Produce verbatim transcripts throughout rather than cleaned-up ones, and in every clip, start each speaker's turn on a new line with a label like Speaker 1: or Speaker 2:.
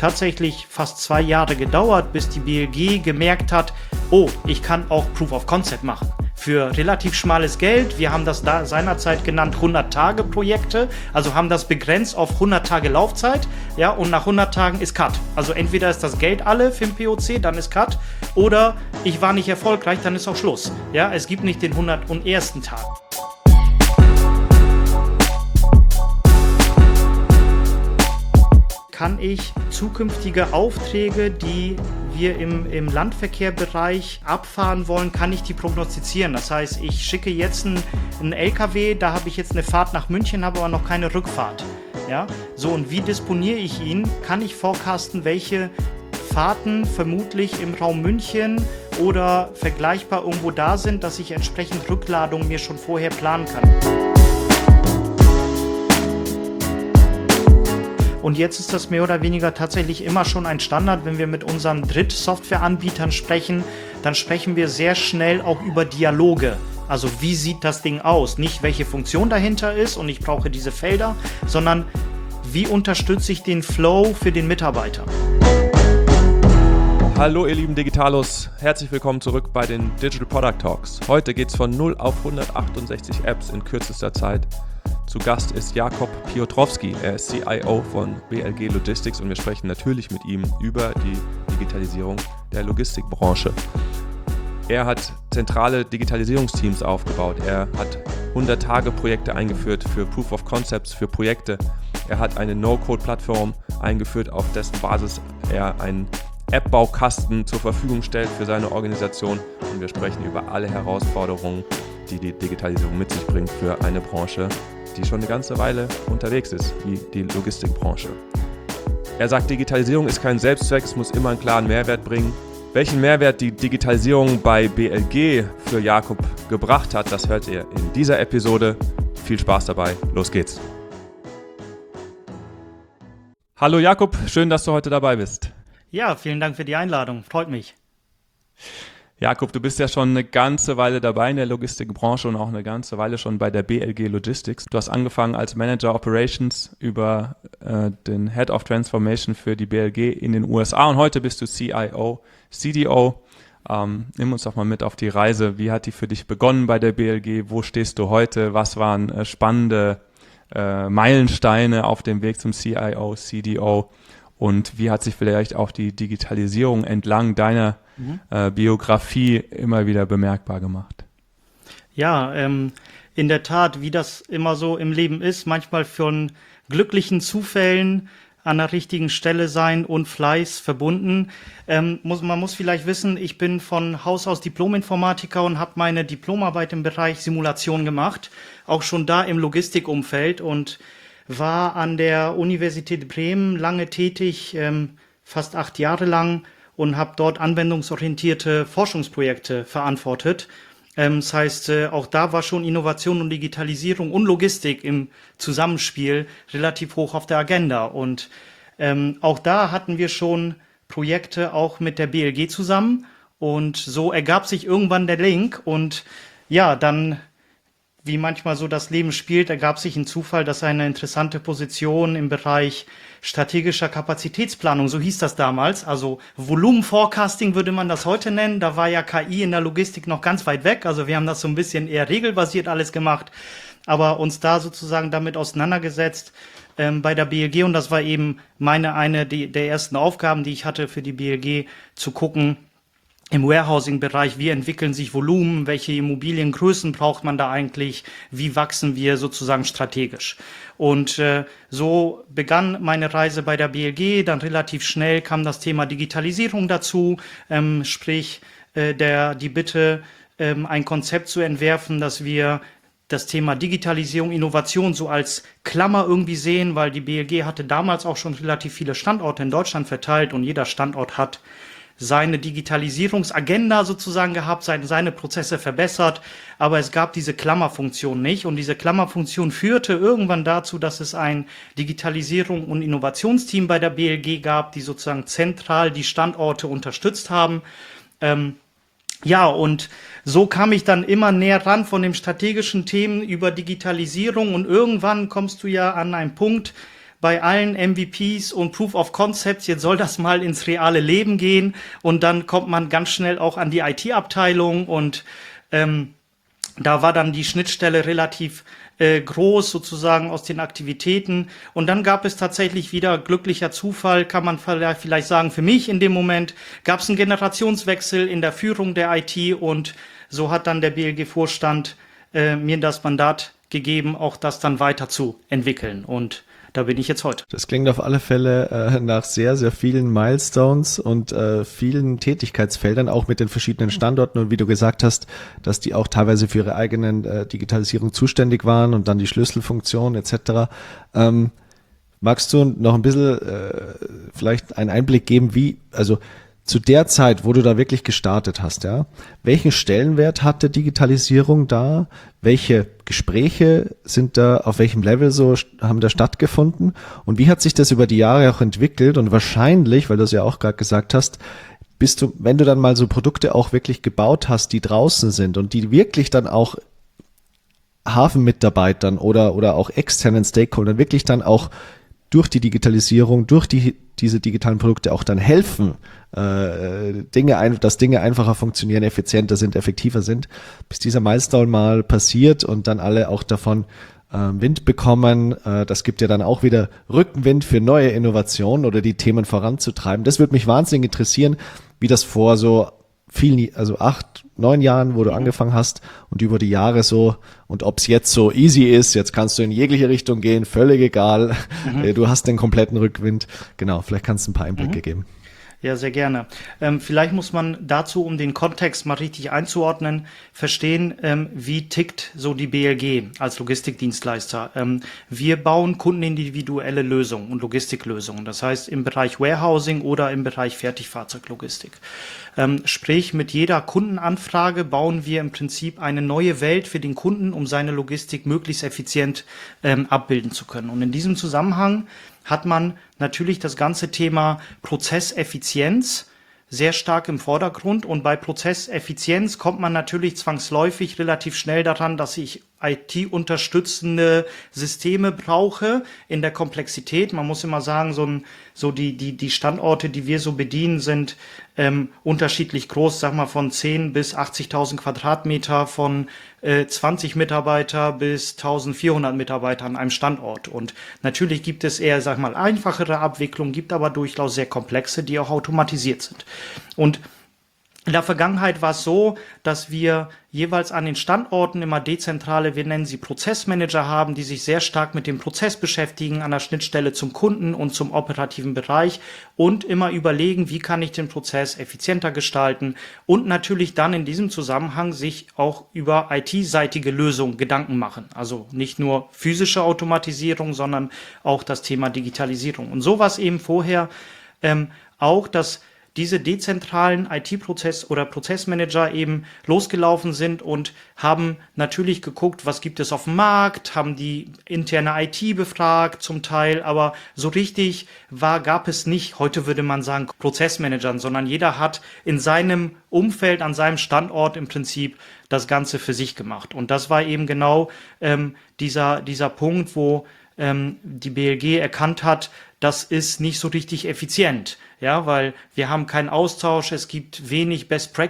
Speaker 1: tatsächlich fast zwei Jahre gedauert, bis die B L G gemerkt hat, oh, ich kann auch Proof of Concept machen. Für relativ schmales Geld. Wir haben das da seinerzeit genannt hundert-Tage-Projekte, also haben das begrenzt auf hundert Tage Laufzeit, ja, und nach hundert Tagen ist Cut. Also entweder ist das Geld alle für den P O C, dann ist Cut, oder ich war nicht erfolgreich, dann ist auch Schluss. Ja, es gibt nicht den hundertersten Tag. Kann ich zukünftige Aufträge, die wir im, im Landverkehrbereich abfahren wollen, kann ich die prognostizieren. Das heißt, ich schicke jetzt einen, einen L K W, da habe ich jetzt eine Fahrt nach München, habe aber noch keine Rückfahrt. Ja? So, und wie disponiere ich ihn? Kann ich forecasten, welche Fahrten vermutlich im Raum München oder vergleichbar irgendwo da sind, dass ich entsprechend Rückladungen mir schon vorher planen kann. Und jetzt ist das mehr oder weniger tatsächlich immer schon ein Standard. Wenn wir mit unseren Drittsoftwareanbietern sprechen, dann sprechen wir sehr schnell auch über Dialoge. Also wie sieht das Ding aus? Nicht welche Funktion dahinter ist und ich brauche diese Felder, sondern wie unterstütze ich den Flow für den Mitarbeiter?
Speaker 2: Hallo ihr lieben Digitalos, herzlich willkommen zurück bei den Digital Product Talks. Heute geht es von null auf hundertachtundsechzig Apps in kürzester Zeit. Zu Gast ist Jakub Piotrowski, er ist C I O von B L G Logistics und wir sprechen natürlich mit ihm über die Digitalisierung der Logistikbranche. Er hat zentrale Digitalisierungsteams aufgebaut, er hat hundert-Tage-Projekte eingeführt für Proof of Concepts, für Projekte. Er hat eine No-Code-Plattform eingeführt, auf dessen Basis er einen App-Baukasten zur Verfügung stellt für seine Organisation und wir sprechen über alle Herausforderungen, die die Digitalisierung mit sich bringt für eine Branche, die schon eine ganze Weile unterwegs ist, wie die Logistikbranche. Er sagt, Digitalisierung ist kein Selbstzweck, es muss immer einen klaren Mehrwert bringen. Welchen Mehrwert die Digitalisierung bei B L G für Jakub gebracht hat, das hört ihr in dieser Episode. Viel Spaß dabei, los geht's. Hallo Jakub, schön, dass du heute dabei bist.
Speaker 1: Ja, vielen Dank für die Einladung, freut mich.
Speaker 2: Jakub, du bist ja schon eine ganze Weile dabei in der Logistikbranche und auch eine ganze Weile schon bei der B L G Logistics. Du hast angefangen als Manager Operations über äh, den Head of Transformation für die B L G in den U S A und heute bist du C I O, C D O. Ähm, nimm uns doch mal mit auf die Reise. Wie hat die für dich begonnen bei der B L G? Wo stehst du heute? Was waren äh, spannende äh, Meilensteine auf dem Weg zum C I O, C D O? Und wie hat sich vielleicht auch die Digitalisierung entlang deiner mhm. äh, Biografie immer wieder bemerkbar gemacht?
Speaker 1: Ja, ähm, in der Tat, wie das immer so im Leben ist, manchmal von glücklichen Zufällen an der richtigen Stelle sein und Fleiß verbunden. Ähm, muss, man muss vielleicht wissen, ich bin von Haus aus Diplom-Informatiker und habe meine Diplomarbeit im Bereich Simulation gemacht, auch schon da im Logistikumfeld und war an der Universität Bremen lange tätig, ähm, fast acht Jahre lang und habe dort anwendungsorientierte Forschungsprojekte verantwortet. Ähm, das heißt, äh, auch da war schon Innovation und Digitalisierung und Logistik im Zusammenspiel relativ hoch auf der Agenda. Und ähm, auch da hatten wir schon Projekte auch mit der B L G zusammen und so ergab sich irgendwann der Link und ja, dann wie manchmal so das Leben spielt, ergab sich ein Zufall, dass eine interessante Position im Bereich strategischer Kapazitätsplanung, so hieß das damals, also Volumenforecasting würde man das heute nennen, da war ja K I in der Logistik noch ganz weit weg, also wir haben das so ein bisschen eher regelbasiert alles gemacht, aber uns da sozusagen damit auseinandergesetzt ähm, bei der B L G und das war eben meine eine die, der ersten Aufgaben, die ich hatte für die B L G, zu gucken, im Warehousing-Bereich, wie entwickeln sich Volumen, welche Immobiliengrößen braucht man da eigentlich, wie wachsen wir sozusagen strategisch. Und äh, so begann meine Reise bei der B L G, dann relativ schnell kam das Thema Digitalisierung dazu, ähm, sprich äh, der die Bitte, ähm, ein Konzept zu entwerfen, dass wir das Thema Digitalisierung, Innovation so als Klammer irgendwie sehen, weil die B L G hatte damals auch schon relativ viele Standorte in Deutschland verteilt und jeder Standort hat seine Digitalisierungsagenda sozusagen gehabt, seine, seine Prozesse verbessert, aber es gab diese Klammerfunktion nicht und diese Klammerfunktion führte irgendwann dazu, dass es ein Digitalisierung- und Innovationsteam bei der B L G gab, die sozusagen zentral die Standorte unterstützt haben. Ähm, ja, und so kam ich dann immer näher ran von den strategischen Themen über Digitalisierung und irgendwann kommst du ja an einen Punkt, bei allen M V Ps und Proof of Concepts, jetzt soll das mal ins reale Leben gehen und dann kommt man ganz schnell auch an die I T-Abteilung und ähm, da war dann die Schnittstelle relativ äh, groß sozusagen aus den Aktivitäten und dann gab es tatsächlich wieder glücklicher Zufall, kann man vielleicht sagen, für mich in dem Moment gab es einen Generationswechsel in der Führung der I T und so hat dann der B L G-Vorstand äh, mir das Mandat gegeben, auch das dann weiterzuentwickeln und da bin ich jetzt heute.
Speaker 3: Das klingt auf alle Fälle äh, nach sehr, sehr vielen Milestones und äh, vielen Tätigkeitsfeldern, auch mit den verschiedenen Standorten und wie du gesagt hast, dass die auch teilweise für ihre eigenen äh, Digitalisierung zuständig waren und dann die Schlüsselfunktion et cetera. Ähm, magst du noch ein bisschen äh, vielleicht einen Einblick geben, wie, also zu der Zeit, wo du da wirklich gestartet hast, ja, welchen Stellenwert hatte Digitalisierung da? Welche Gespräche sind da, auf welchem Level so haben da stattgefunden? Und wie hat sich das über die Jahre auch entwickelt? Und wahrscheinlich, weil du es ja auch gerade gesagt hast, bist du, wenn du dann mal so Produkte auch wirklich gebaut hast, die draußen sind und die wirklich dann auch Hafenmitarbeitern oder, oder auch externen Stakeholdern wirklich dann auch durch die Digitalisierung, durch die, diese digitalen Produkte auch dann helfen, äh, Dinge ein, dass Dinge einfacher funktionieren, effizienter sind, effektiver sind, bis dieser Milestone mal passiert und dann alle auch davon äh, Wind bekommen. Äh, das gibt ja dann auch wieder Rückenwind für neue Innovationen oder die Themen voranzutreiben. Das würde mich wahnsinnig interessieren, wie das vor so vielen, also acht, neun Jahren, wo du mhm. angefangen hast und über die Jahre so und ob es jetzt so easy ist, jetzt kannst du in jegliche Richtung gehen, völlig egal, mhm. du hast den kompletten Rückwind. Genau, vielleicht kannst du ein paar Einblicke mhm. geben.
Speaker 1: Ja, sehr gerne. Ähm, vielleicht muss man dazu, um den Kontext mal richtig einzuordnen, verstehen, ähm, wie tickt so die B L G als Logistikdienstleister. Ähm, wir bauen kundenindividuelle Lösungen und Logistiklösungen. Das heißt im Bereich Warehousing oder im Bereich Fertigfahrzeuglogistik. Ähm, sprich, mit jeder Kundenanfrage bauen wir im Prinzip eine neue Welt für den Kunden, um seine Logistik möglichst effizient ähm, abbilden zu können. Und in diesem Zusammenhang hat man natürlich das ganze Thema Prozesseffizienz sehr stark im Vordergrund. Und bei Prozesseffizienz kommt man natürlich zwangsläufig relativ schnell daran, dass ich I T-unterstützende Systeme brauche in der Komplexität. Man muss immer sagen, so, ein, so die, die, die Standorte, die wir so bedienen, sind ähm, unterschiedlich groß, sag mal von zehn bis achtzigtausend Quadratmeter, von äh, zwanzig Mitarbeiter bis eintausendvierhundert Mitarbeiter an einem Standort. Und natürlich gibt es eher, sag mal, einfachere Abwicklungen, gibt aber durchaus sehr komplexe, die auch automatisiert sind. Und in der Vergangenheit war es so, dass wir jeweils an den Standorten immer dezentrale, wir nennen sie Prozessmanager haben, die sich sehr stark mit dem Prozess beschäftigen, an der Schnittstelle zum Kunden und zum operativen Bereich und immer überlegen, wie kann ich den Prozess effizienter gestalten und natürlich dann in diesem Zusammenhang sich auch über I T-seitige Lösungen Gedanken machen. Also nicht nur physische Automatisierung, sondern auch das Thema Digitalisierung. Und so war es eben vorher ähm, auch, dass diese dezentralen I T-Prozess- oder Prozessmanager eben losgelaufen sind und haben natürlich geguckt, was gibt es auf dem Markt, haben die interne I T befragt zum Teil, aber so richtig war, gab es nicht, heute würde man sagen, Prozessmanagern, sondern jeder hat in seinem Umfeld, an seinem Standort im Prinzip das Ganze für sich gemacht. Und das war eben genau ähm, dieser, dieser Punkt, wo ähm, die B L G erkannt hat, das ist nicht so richtig effizient, ja, weil wir haben keinen Austausch, es gibt wenig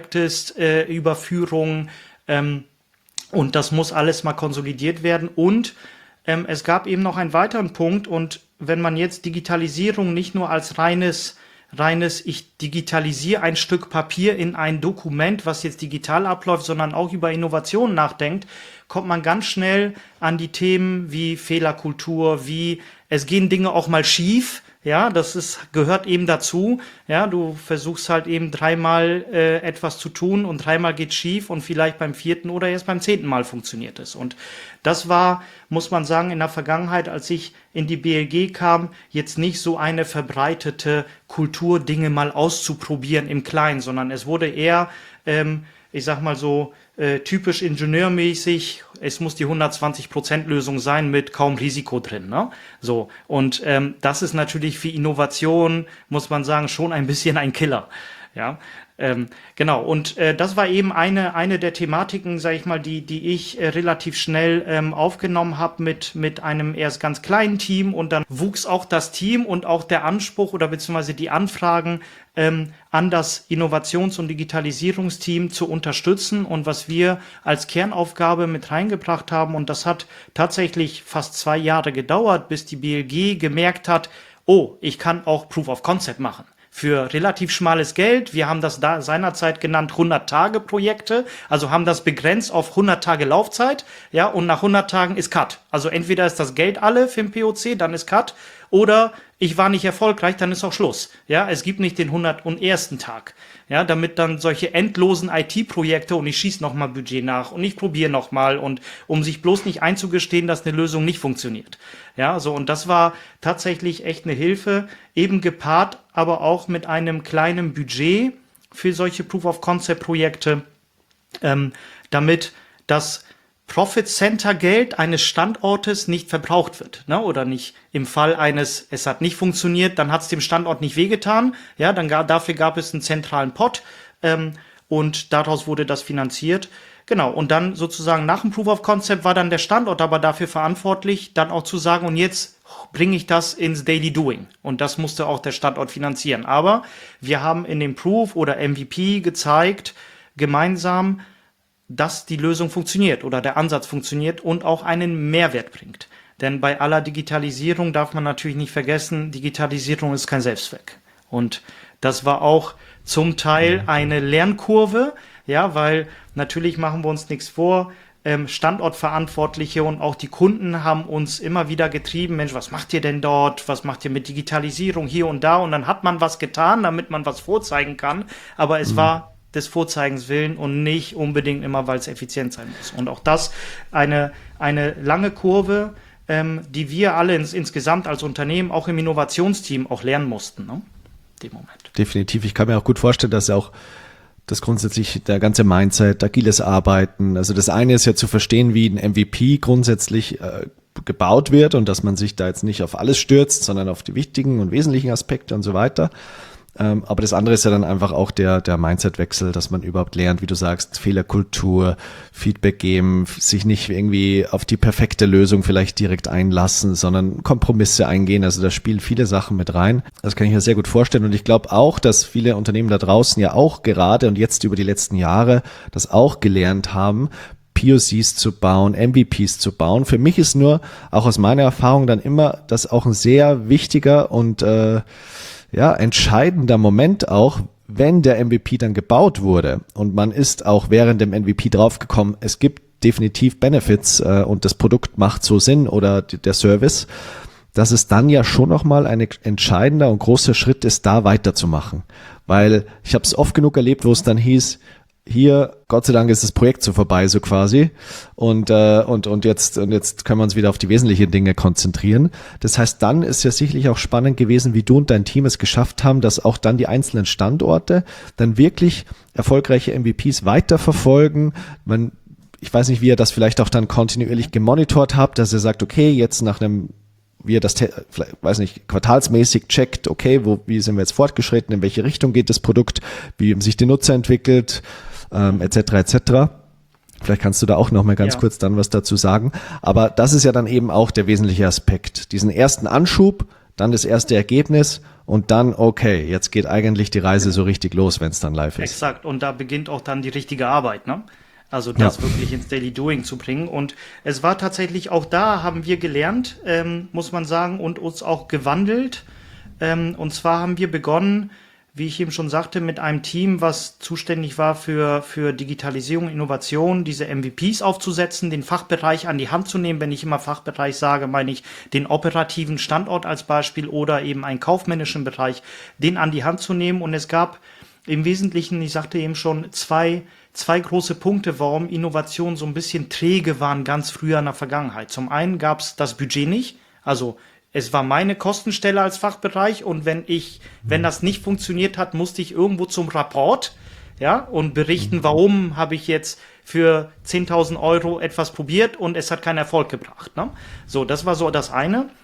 Speaker 1: Best-Practice-Überführung ähm, und das muss alles mal konsolidiert werden. Und ähm, es gab eben noch einen weiteren Punkt und wenn man jetzt Digitalisierung nicht nur als reines reines, ich digitalisiere ein Stück Papier in ein Dokument, was jetzt digital abläuft, sondern auch über Innovation nachdenkt, kommt man ganz schnell an die Themen wie Fehlerkultur, wie es gehen Dinge auch mal schief, ja, das ist, gehört eben dazu, ja, du versuchst halt eben dreimal äh, etwas zu tun und dreimal geht schief und vielleicht beim vierten oder erst beim zehnten Mal funktioniert es. Und das war, muss man sagen, in der Vergangenheit, als ich in die B L G kam, jetzt nicht so eine verbreitete Kultur, Dinge mal auszuprobieren im Kleinen, sondern es wurde eher, ähm, ich sag mal so, äh, typisch ingenieurmäßig, es muss die hundertzwanzig Prozent Lösung sein mit kaum Risiko drin, ne? So. Und ähm, das ist natürlich für Innovation, muss man sagen, schon ein bisschen ein Killer. Ja, ähm, genau. Und äh, das war eben eine eine der Thematiken, sage ich mal, die die ich äh, relativ schnell ähm, aufgenommen habe mit mit einem erst ganz kleinen Team, und dann wuchs auch das Team und auch der Anspruch oder beziehungsweise die Anfragen ähm, an das Innovations- und Digitalisierungsteam zu unterstützen, und was wir als Kernaufgabe mit reingebracht haben. Und das hat tatsächlich fast zwei Jahre gedauert, bis die B L G gemerkt hat, oh, ich kann auch Proof of Concept machen. Für relativ schmales Geld. Wir haben das da seinerzeit genannt hundert-Tage-Projekte, also haben das begrenzt auf hundert Tage Laufzeit, ja, und nach hundert Tagen ist Cut. Also entweder ist das Geld alle für den P O C, dann ist Cut, oder ich war nicht erfolgreich, dann ist auch Schluss. Ja, es gibt nicht den hundertersten Tag. Ja, damit dann solche endlosen I T-Projekte und ich schieße nochmal Budget nach und ich probiere nochmal, und um sich bloß nicht einzugestehen, dass eine Lösung nicht funktioniert. Ja, so, und das war tatsächlich echt eine Hilfe, eben gepaart, aber auch mit einem kleinen Budget für solche Proof-of-Concept-Projekte, ähm, damit das Profit-Center-Geld eines Standortes nicht verbraucht wird, ne? Oder nicht im Fall eines, es hat nicht funktioniert, dann hat es dem Standort nicht wehgetan, ja, dann gab, dafür gab es einen zentralen Pot, ähm, und daraus wurde das finanziert. Genau, und dann sozusagen nach dem Proof of Concept war dann der Standort aber dafür verantwortlich, dann auch zu sagen, und jetzt bringe ich das ins Daily Doing. Und das musste auch der Standort finanzieren. Aber wir haben in dem Proof oder M V P gezeigt, gemeinsam, dass die Lösung funktioniert oder der Ansatz funktioniert und auch einen Mehrwert bringt. Denn bei aller Digitalisierung darf man natürlich nicht vergessen, Digitalisierung ist kein Selbstzweck. Und das war auch zum Teil eine Lernkurve, ja, weil natürlich machen wir uns nichts vor, ähm, Standortverantwortliche und auch die Kunden haben uns immer wieder getrieben, Mensch, was macht ihr denn dort, was macht ihr mit Digitalisierung hier und da, und dann hat man was getan, damit man was vorzeigen kann, aber es mhm. war des Vorzeigens willen und nicht unbedingt immer, weil es effizient sein muss. Und auch das eine, eine lange Kurve, ähm, die wir alle ins, insgesamt als Unternehmen, auch im Innovationsteam, auch lernen mussten, ne? Dem Moment.
Speaker 3: Definitiv. Ich kann mir auch gut vorstellen, dass auch das grundsätzlich der ganze Mindset, agiles Arbeiten, also das eine ist ja zu verstehen, wie ein M V P grundsätzlich äh, gebaut wird und dass man sich da jetzt nicht auf alles stürzt, sondern auf die wichtigen und wesentlichen Aspekte und so weiter. Ähm, aber das andere ist ja dann einfach auch der, der Mindset-Wechsel, dass man überhaupt lernt, wie du sagst, Fehlerkultur, Feedback geben, sich nicht irgendwie auf die perfekte Lösung vielleicht direkt einlassen, sondern Kompromisse eingehen. Also da spielen viele Sachen mit rein. Das kann ich mir sehr gut vorstellen. Und ich glaube auch, dass viele Unternehmen da draußen ja auch gerade und jetzt über die letzten Jahre das auch gelernt haben, P O Cs zu bauen, M V Ps zu bauen. Für mich ist nur, auch aus meiner Erfahrung, dann immer das auch ein sehr wichtiger und äh, ja, entscheidender Moment auch, wenn der M V P dann gebaut wurde und man ist auch während dem M V P draufgekommen, es gibt definitiv Benefits äh, und das Produkt macht so Sinn oder d- der Service, dass es dann ja schon nochmal ein entscheidender und großer Schritt ist, da weiterzumachen. Weil ich habe es oft genug erlebt, wo es dann hieß, hier, Gott sei Dank ist das Projekt so vorbei, so quasi. Und, äh, und, und jetzt, und jetzt können wir uns wieder auf die wesentlichen Dinge konzentrieren. Das heißt, dann ist ja sicherlich auch spannend gewesen, wie du und dein Team es geschafft haben, dass auch dann die einzelnen Standorte dann wirklich erfolgreiche M V Ps weiterverfolgen. Man, ich weiß nicht, wie ihr das vielleicht auch dann kontinuierlich gemonitort habt, dass ihr sagt, okay, jetzt nach einem wie ihr das, vielleicht, weiß nicht, quartalsmäßig checkt, okay, wo, wie sind wir jetzt fortgeschritten, in welche Richtung geht das Produkt, wie sich die Nutzer entwickelt, ähm, et cetera et cetera. Vielleicht kannst du da auch noch mal ganz ja. kurz dann was dazu sagen. Aber das ist ja dann eben auch der wesentliche Aspekt. Diesen ersten Anschub, dann das erste Ergebnis und dann, okay, jetzt geht eigentlich die Reise so richtig los, wenn es dann live ist.
Speaker 1: Exakt, und da beginnt auch dann die richtige Arbeit, ne? Also das ja. wirklich ins Daily Doing zu bringen. Und es war tatsächlich, auch da haben wir gelernt, ähm, muss man sagen, und uns auch gewandelt. Ähm, und zwar haben wir begonnen, wie ich eben schon sagte, mit einem Team, was zuständig war für, für Digitalisierung, Innovation, diese M V Ps aufzusetzen, den Fachbereich an die Hand zu nehmen. Wenn ich immer Fachbereich sage, meine ich den operativen Standort als Beispiel oder eben einen kaufmännischen Bereich, den an die Hand zu nehmen. Und es gab im Wesentlichen, ich sagte eben schon, zwei Zwei große Punkte, warum Innovationen so ein bisschen träge waren ganz früher in der Vergangenheit. Zum einen gab es das Budget nicht, also es war meine Kostenstelle als Fachbereich und wenn ich, wenn das nicht funktioniert hat, musste ich irgendwo zum Rapport, ja, und berichten, warum habe ich jetzt für zehntausend Euro etwas probiert und es hat keinen Erfolg gebracht, ne? So, das war so das eine.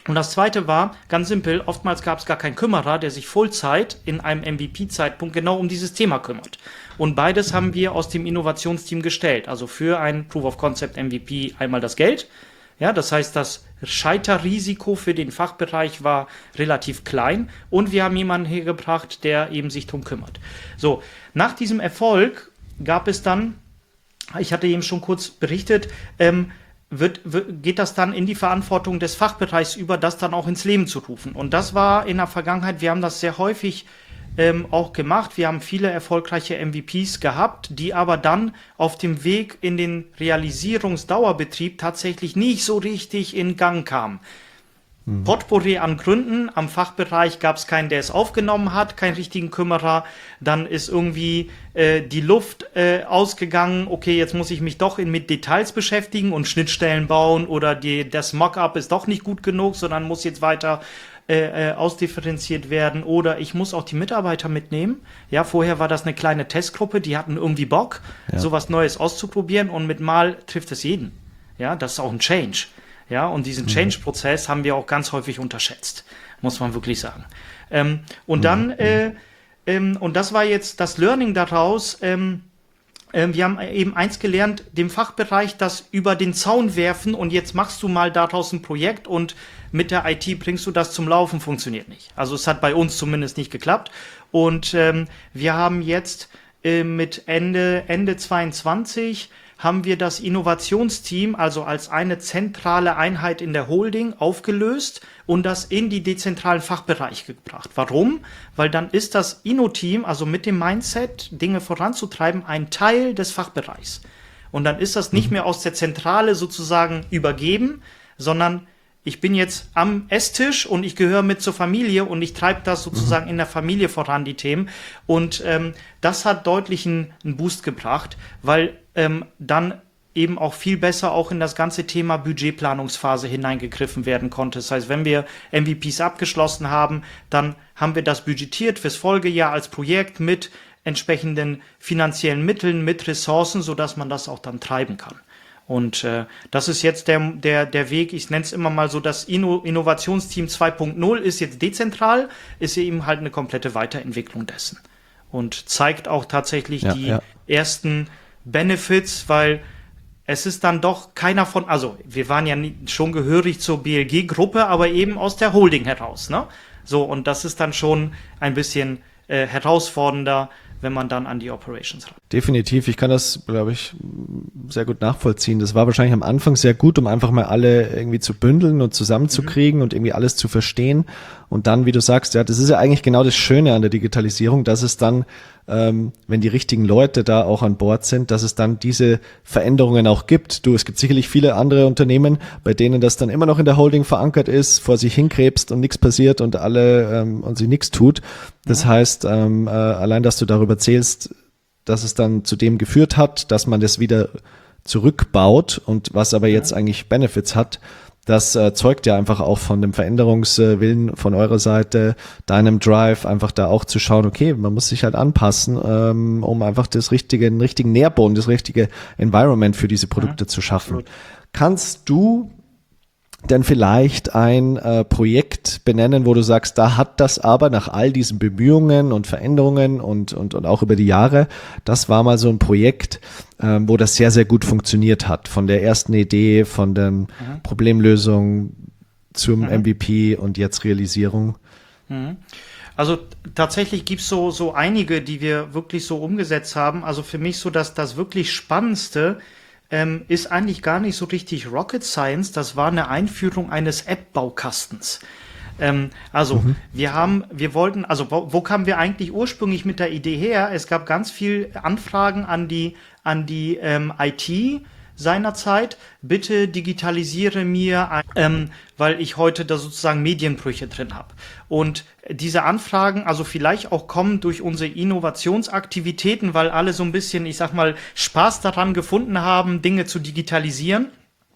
Speaker 1: Und das zweite war, ganz simpel, oftmals gab es gar keinen Kümmerer, der sich Vollzeit in einem M V P-Zeitpunkt genau um dieses Thema kümmert. Und beides haben wir aus dem Innovationsteam gestellt. Also für ein Proof of Concept M V P einmal das Geld. Ja, das heißt, das Scheiterrisiko für den Fachbereich war relativ klein. Und wir haben jemanden hergebracht, der eben sich darum kümmert. So, nach diesem Erfolg gab es dann, ich hatte eben schon kurz berichtet, ähm, Wird, wird, geht das dann in die Verantwortung des Fachbereichs über, das dann auch ins Leben zu rufen. Und das war in der Vergangenheit, wir haben das sehr häufig ähm, auch gemacht. Wir haben viele erfolgreiche M V Ps gehabt, die aber dann auf dem Weg in den Realisierungsdauerbetrieb tatsächlich nicht so richtig in Gang kamen. Mhm. Potpourri an Gründen, am Fachbereich gab es keinen, der es aufgenommen hat, keinen richtigen Kümmerer, dann ist irgendwie äh, die Luft äh, ausgegangen, okay, jetzt muss ich mich doch in, mit Details beschäftigen und Schnittstellen bauen oder die, das Mockup ist doch nicht gut genug, sondern muss jetzt weiter äh, äh, ausdifferenziert werden oder ich muss auch die Mitarbeiter mitnehmen. Ja, vorher war das eine kleine Testgruppe, die hatten irgendwie Bock, ja. sowas Neues auszuprobieren und mit Mal trifft es jeden. Ja, das ist auch ein Change. Ja, und diesen Change-Prozess haben wir auch ganz häufig unterschätzt, muss man wirklich sagen. Ähm, und dann, äh, ähm, und das war jetzt das Learning daraus, ähm, äh, wir haben eben eins gelernt, dem Fachbereich das über den Zaun werfen und jetzt machst du mal daraus ein Projekt und mit der I T bringst du das zum Laufen, funktioniert nicht. Also es hat bei uns zumindest nicht geklappt. Und ähm, wir haben jetzt äh, mit Ende, Ende zweiundzwanzig haben wir das Innovationsteam also als eine zentrale Einheit in der Holding aufgelöst und das in die dezentralen Fachbereiche gebracht. Warum? Weil dann ist das Inno-Team, also mit dem Mindset, Dinge voranzutreiben, ein Teil des Fachbereichs. Und dann ist das nicht mehr aus der Zentrale sozusagen übergeben, sondern ich bin jetzt am Esstisch und ich gehöre mit zur Familie und ich treibe das sozusagen in der Familie voran, die Themen. Und ähm, das hat deutlich einen, einen Boost gebracht, weil ähm, dann eben auch viel besser auch in das ganze Thema Budgetplanungsphase hineingegriffen werden konnte. Das heißt, wenn wir M V Ps abgeschlossen haben, dann haben wir das budgetiert fürs Folgejahr als Projekt mit entsprechenden finanziellen Mitteln, mit Ressourcen, sodass man das auch dann treiben kann. Und äh, das ist jetzt der, der, der Weg, ich nenne es immer mal so, das Inno- Innovationsteam zwei Punkt null ist jetzt dezentral, ist eben halt eine komplette Weiterentwicklung dessen. Und zeigt auch tatsächlich
Speaker 3: ja,
Speaker 1: die
Speaker 3: ja.
Speaker 1: ersten Benefits, weil es ist dann doch keiner von, also wir waren ja nie, schon gehörig zur B L G-Gruppe, aber eben aus der Holding heraus, ne? So, und das ist dann schon ein bisschen äh, herausfordernder, wenn man dann an die Operations ran.
Speaker 3: Definitiv, ich kann das, glaube ich, sehr gut nachvollziehen. Das war wahrscheinlich am Anfang sehr gut, um einfach mal alle irgendwie zu bündeln und zusammenzukriegen mhm. und irgendwie alles zu verstehen. Und dann, wie du sagst, ja, das ist ja eigentlich genau das Schöne an der Digitalisierung, dass es dann, ähm, wenn die richtigen Leute da auch an Bord sind, dass es dann diese Veränderungen auch gibt. Du, es gibt sicherlich viele andere Unternehmen, bei denen das dann immer noch in der Holding verankert ist, vor sich hinkrebst und nichts passiert und alle ähm, und sie nichts tut. Das ja. heißt, ähm, äh, allein, dass du darüber erzählst, dass es dann zu dem geführt hat, dass man das wieder zurückbaut und was aber jetzt eigentlich Benefits hat, das äh, zeugt ja einfach auch von dem Veränderungswillen von eurer Seite, deinem Drive, einfach da auch zu schauen, okay, man muss sich halt anpassen, ähm, um einfach das richtige, den richtigen Nährboden, das richtige Environment für diese Produkte ja, zu schaffen. Absolut. Kannst du denn vielleicht ein äh, Projekt benennen, wo du sagst, da hat das aber nach all diesen Bemühungen und Veränderungen und, und, und auch über die Jahre, das war mal so ein Projekt, ähm, wo das sehr, sehr gut funktioniert hat. Von der ersten Idee, von der mhm. Problemlösung zum mhm. M V P und jetzt Realisierung.
Speaker 1: Mhm. Also tatsächlich gibt's so, so einige, die wir wirklich so umgesetzt haben. Also für mich so, dass das wirklich Spannendste Ähm, ist eigentlich gar nicht so richtig Rocket Science, das war eine Einführung eines App-Baukastens. Ähm, also, mhm. wir haben, wir wollten, also wo, wo kamen wir eigentlich ursprünglich mit der Idee her? Es gab ganz viel Anfragen an die, an die ähm, I T seinerzeit, bitte digitalisiere mir, ein, ähm, weil ich heute da sozusagen Medienbrüche drin habe. Und diese Anfragen, also vielleicht auch kommen durch unsere Innovationsaktivitäten, weil alle so ein bisschen, ich sag mal, Spaß daran gefunden haben, Dinge zu digitalisieren,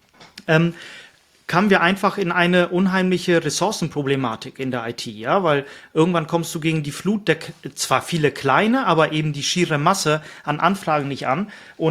Speaker 1: ähm, kamen wir einfach in eine unheimliche Ressourcenproblematik in der I T, ja, weil irgendwann kommst du gegen die Flut der, zwar viele kleine, aber eben die schiere Masse an Anfragen nicht an und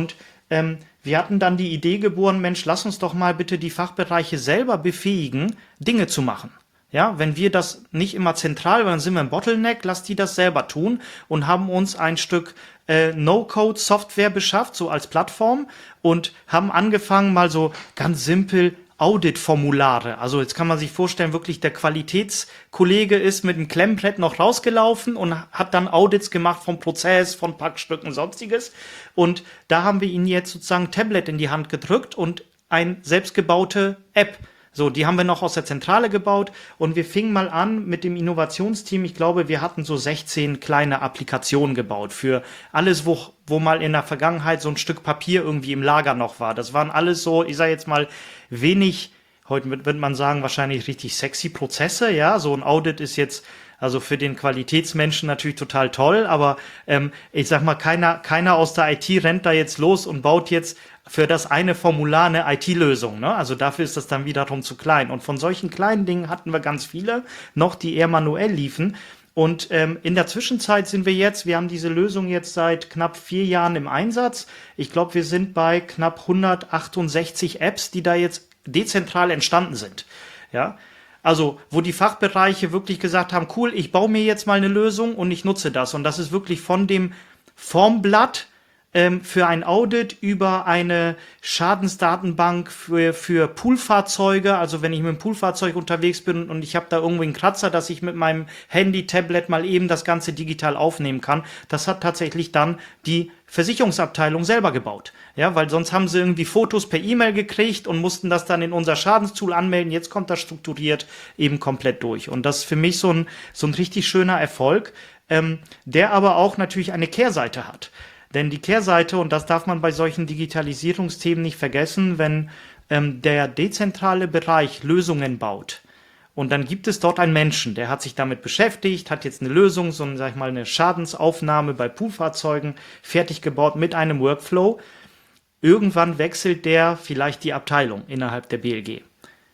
Speaker 1: ähm, wir hatten dann die Idee geboren, Mensch, lass uns doch mal bitte die Fachbereiche selber befähigen, Dinge zu machen. Ja, wenn wir das nicht immer zentral, dann sind wir im Bottleneck, lass die das selber tun und haben uns ein Stück äh, No-Code-Software beschafft, so als Plattform und haben angefangen mal so ganz simpel Audit-Formulare. Also jetzt kann man sich vorstellen, wirklich der Qualitätskollege ist mit dem Klemmbrett noch rausgelaufen und hat dann Audits gemacht vom Prozess, von Packstücken, sonstiges. Und da haben wir ihnen jetzt sozusagen ein Tablet in die Hand gedrückt und eine selbstgebaute App. So, die haben wir noch aus der Zentrale gebaut und wir fingen mal an mit dem Innovationsteam. Ich glaube, wir hatten so sechzehn kleine Applikationen gebaut für alles, wo, wo mal in der Vergangenheit so ein Stück Papier irgendwie im Lager noch war. Das waren alles so, ich sage jetzt mal, wenig, heute wird, wird man sagen, wahrscheinlich richtig sexy Prozesse. Ja, so ein Audit ist jetzt also für den Qualitätsmenschen natürlich total toll, aber ähm, ich sag mal, keiner, keiner aus der I T rennt da jetzt los und baut jetzt für das eine Formular eine I T-Lösung, ne? Also dafür ist das dann wiederum zu klein. Und von solchen kleinen Dingen hatten wir ganz viele noch, die eher manuell liefen. Und ähm, in der Zwischenzeit sind wir jetzt, wir haben diese Lösung jetzt seit knapp vier Jahren im Einsatz. Ich glaube, wir sind bei knapp hundertachtundsechzig Apps, die da jetzt dezentral entstanden sind. Ja, also wo die Fachbereiche wirklich gesagt haben, cool, ich baue mir jetzt mal eine Lösung und ich nutze das. Und das ist wirklich von dem Formblatt ähm, für ein Audit über eine Schadensdatenbank für, für Poolfahrzeuge. Also wenn ich mit dem Poolfahrzeug unterwegs bin und ich habe da irgendwie einen Kratzer, dass ich mit meinem Handy, Tablet mal eben das Ganze digital aufnehmen kann. Das hat tatsächlich dann die Versicherungsabteilung selber gebaut. Ja, weil sonst haben sie irgendwie Fotos per E-Mail gekriegt und mussten das dann in unser Schadenstool anmelden. Jetzt kommt das strukturiert eben komplett durch. Und das ist für mich so ein, so ein richtig schöner Erfolg, ähm, der aber auch natürlich eine Kehrseite hat. Denn die Kehrseite, und das darf man bei solchen Digitalisierungsthemen nicht vergessen, wenn ähm, der dezentrale Bereich Lösungen baut, und dann gibt es dort einen Menschen, der hat sich damit beschäftigt, hat jetzt eine Lösung, so sag ich mal, eine Schadensaufnahme bei Poolfahrzeugen fertig gebaut mit einem Workflow. Irgendwann wechselt der vielleicht die Abteilung innerhalb der B L G.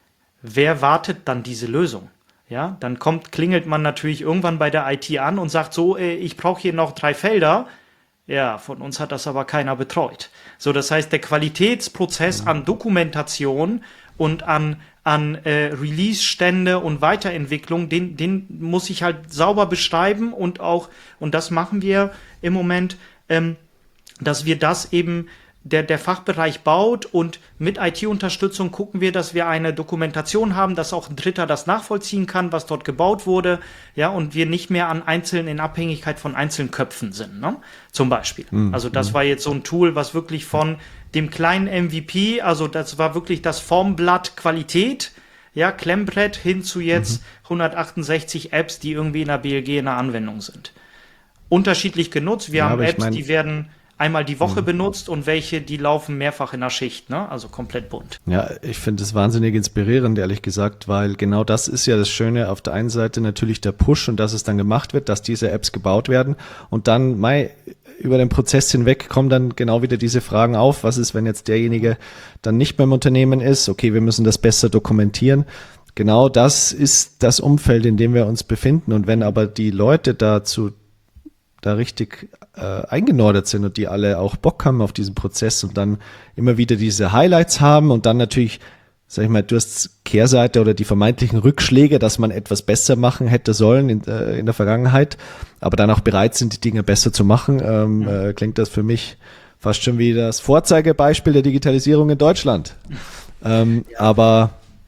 Speaker 1: Wer wartet dann diese Lösung? Ja, dann kommt, klingelt man natürlich irgendwann bei der I T an und sagt so, äh, ich brauche hier noch drei Felder. Ja, von uns hat das aber keiner betreut. So, das heißt, der Qualitätsprozess an Dokumentation und an an äh, Release-Stände und Weiterentwicklung, den, den muss ich halt sauber beschreiben und auch, und das machen wir im Moment, ähm, dass wir das eben, der, der Fachbereich baut und mit I T-Unterstützung gucken wir, dass wir eine Dokumentation haben, dass auch ein Dritter das nachvollziehen kann, was dort gebaut wurde, ja, und wir nicht mehr an einzelnen, in Abhängigkeit von einzelnen Köpfen sind, ne, zum Beispiel. Mhm. Also das war jetzt so ein Tool, was wirklich von dem kleinen M V P, also das war wirklich das Formblatt Qualität, ja, Klemmbrett hin zu jetzt mhm. hundertachtundsechzig Apps, die irgendwie in der B L G in der Anwendung sind. Unterschiedlich genutzt. Wir ja, haben Apps, ich mein, die werden einmal die Woche mhm. benutzt und welche, die laufen mehrfach in der Schicht, ne? Also komplett bunt.
Speaker 3: Ja, ich finde es wahnsinnig inspirierend, ehrlich gesagt, weil genau das ist ja das Schöne. Auf der einen Seite natürlich der Push und dass es dann gemacht wird, dass diese Apps gebaut werden und dann mei, über den Prozess hinweg kommen dann genau wieder diese Fragen auf. Was ist, wenn jetzt derjenige dann nicht mehr im Unternehmen ist? Okay, wir müssen das besser dokumentieren. Genau das ist das Umfeld, in dem wir uns befinden. Und wenn aber die Leute dazu da richtig äh, eingenordet sind und die alle auch Bock haben auf diesen Prozess und dann immer wieder diese Highlights haben und dann natürlich, sag ich mal, du hast Kehrseite oder die vermeintlichen Rückschläge, dass man etwas besser machen hätte sollen in, äh, in der Vergangenheit, aber dann auch bereit sind, die Dinge besser zu machen, ähm, mhm. äh, klingt das für mich fast schon wie das Vorzeigebeispiel der Digitalisierung in Deutschland. Ähm, ja. Aber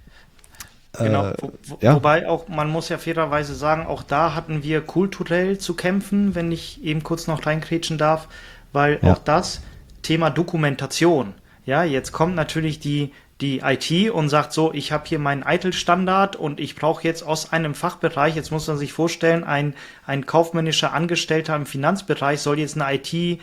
Speaker 1: Genau, wo, wo, ja. Wobei auch, man muss ja fairerweise sagen, auch da hatten wir kulturell zu kämpfen, wenn ich eben kurz noch reinkrätschen darf, weil ja. auch das Thema Dokumentation, ja, jetzt kommt natürlich die, die I T und sagt so, ich habe hier meinen I T I L-Standard und ich brauche jetzt aus einem Fachbereich, jetzt muss man sich vorstellen, ein, ein kaufmännischer Angestellter im Finanzbereich soll jetzt eine I T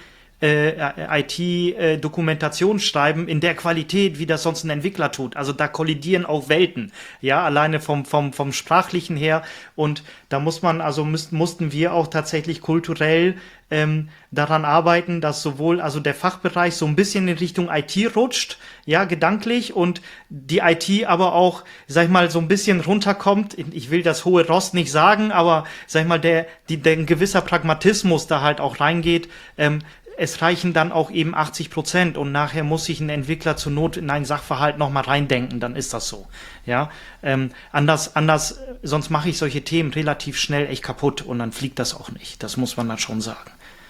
Speaker 1: I T-Dokumentation schreiben in der Qualität, wie das sonst ein Entwickler tut. Also da kollidieren auch Welten, ja, alleine vom, vom, vom Sprachlichen her. Und da muss man, also müssten, mussten wir auch tatsächlich kulturell ähm, daran arbeiten, dass sowohl also der Fachbereich so ein bisschen in Richtung I T rutscht, ja, gedanklich, und die I T aber auch, sag ich mal, so ein bisschen runterkommt. Ich will das hohe Ross nicht sagen, aber sag ich mal, der, die, der ein gewisser Pragmatismus da halt auch reingeht, ähm, es reichen dann auch eben achtzig Prozent und nachher muss sich ein Entwickler zur Not in einen Sachverhalt nochmal reindenken, dann ist das so. Ja, ähm, anders, anders, sonst mache ich solche Themen relativ schnell echt kaputt und dann fliegt das auch nicht. Das muss man dann schon sagen.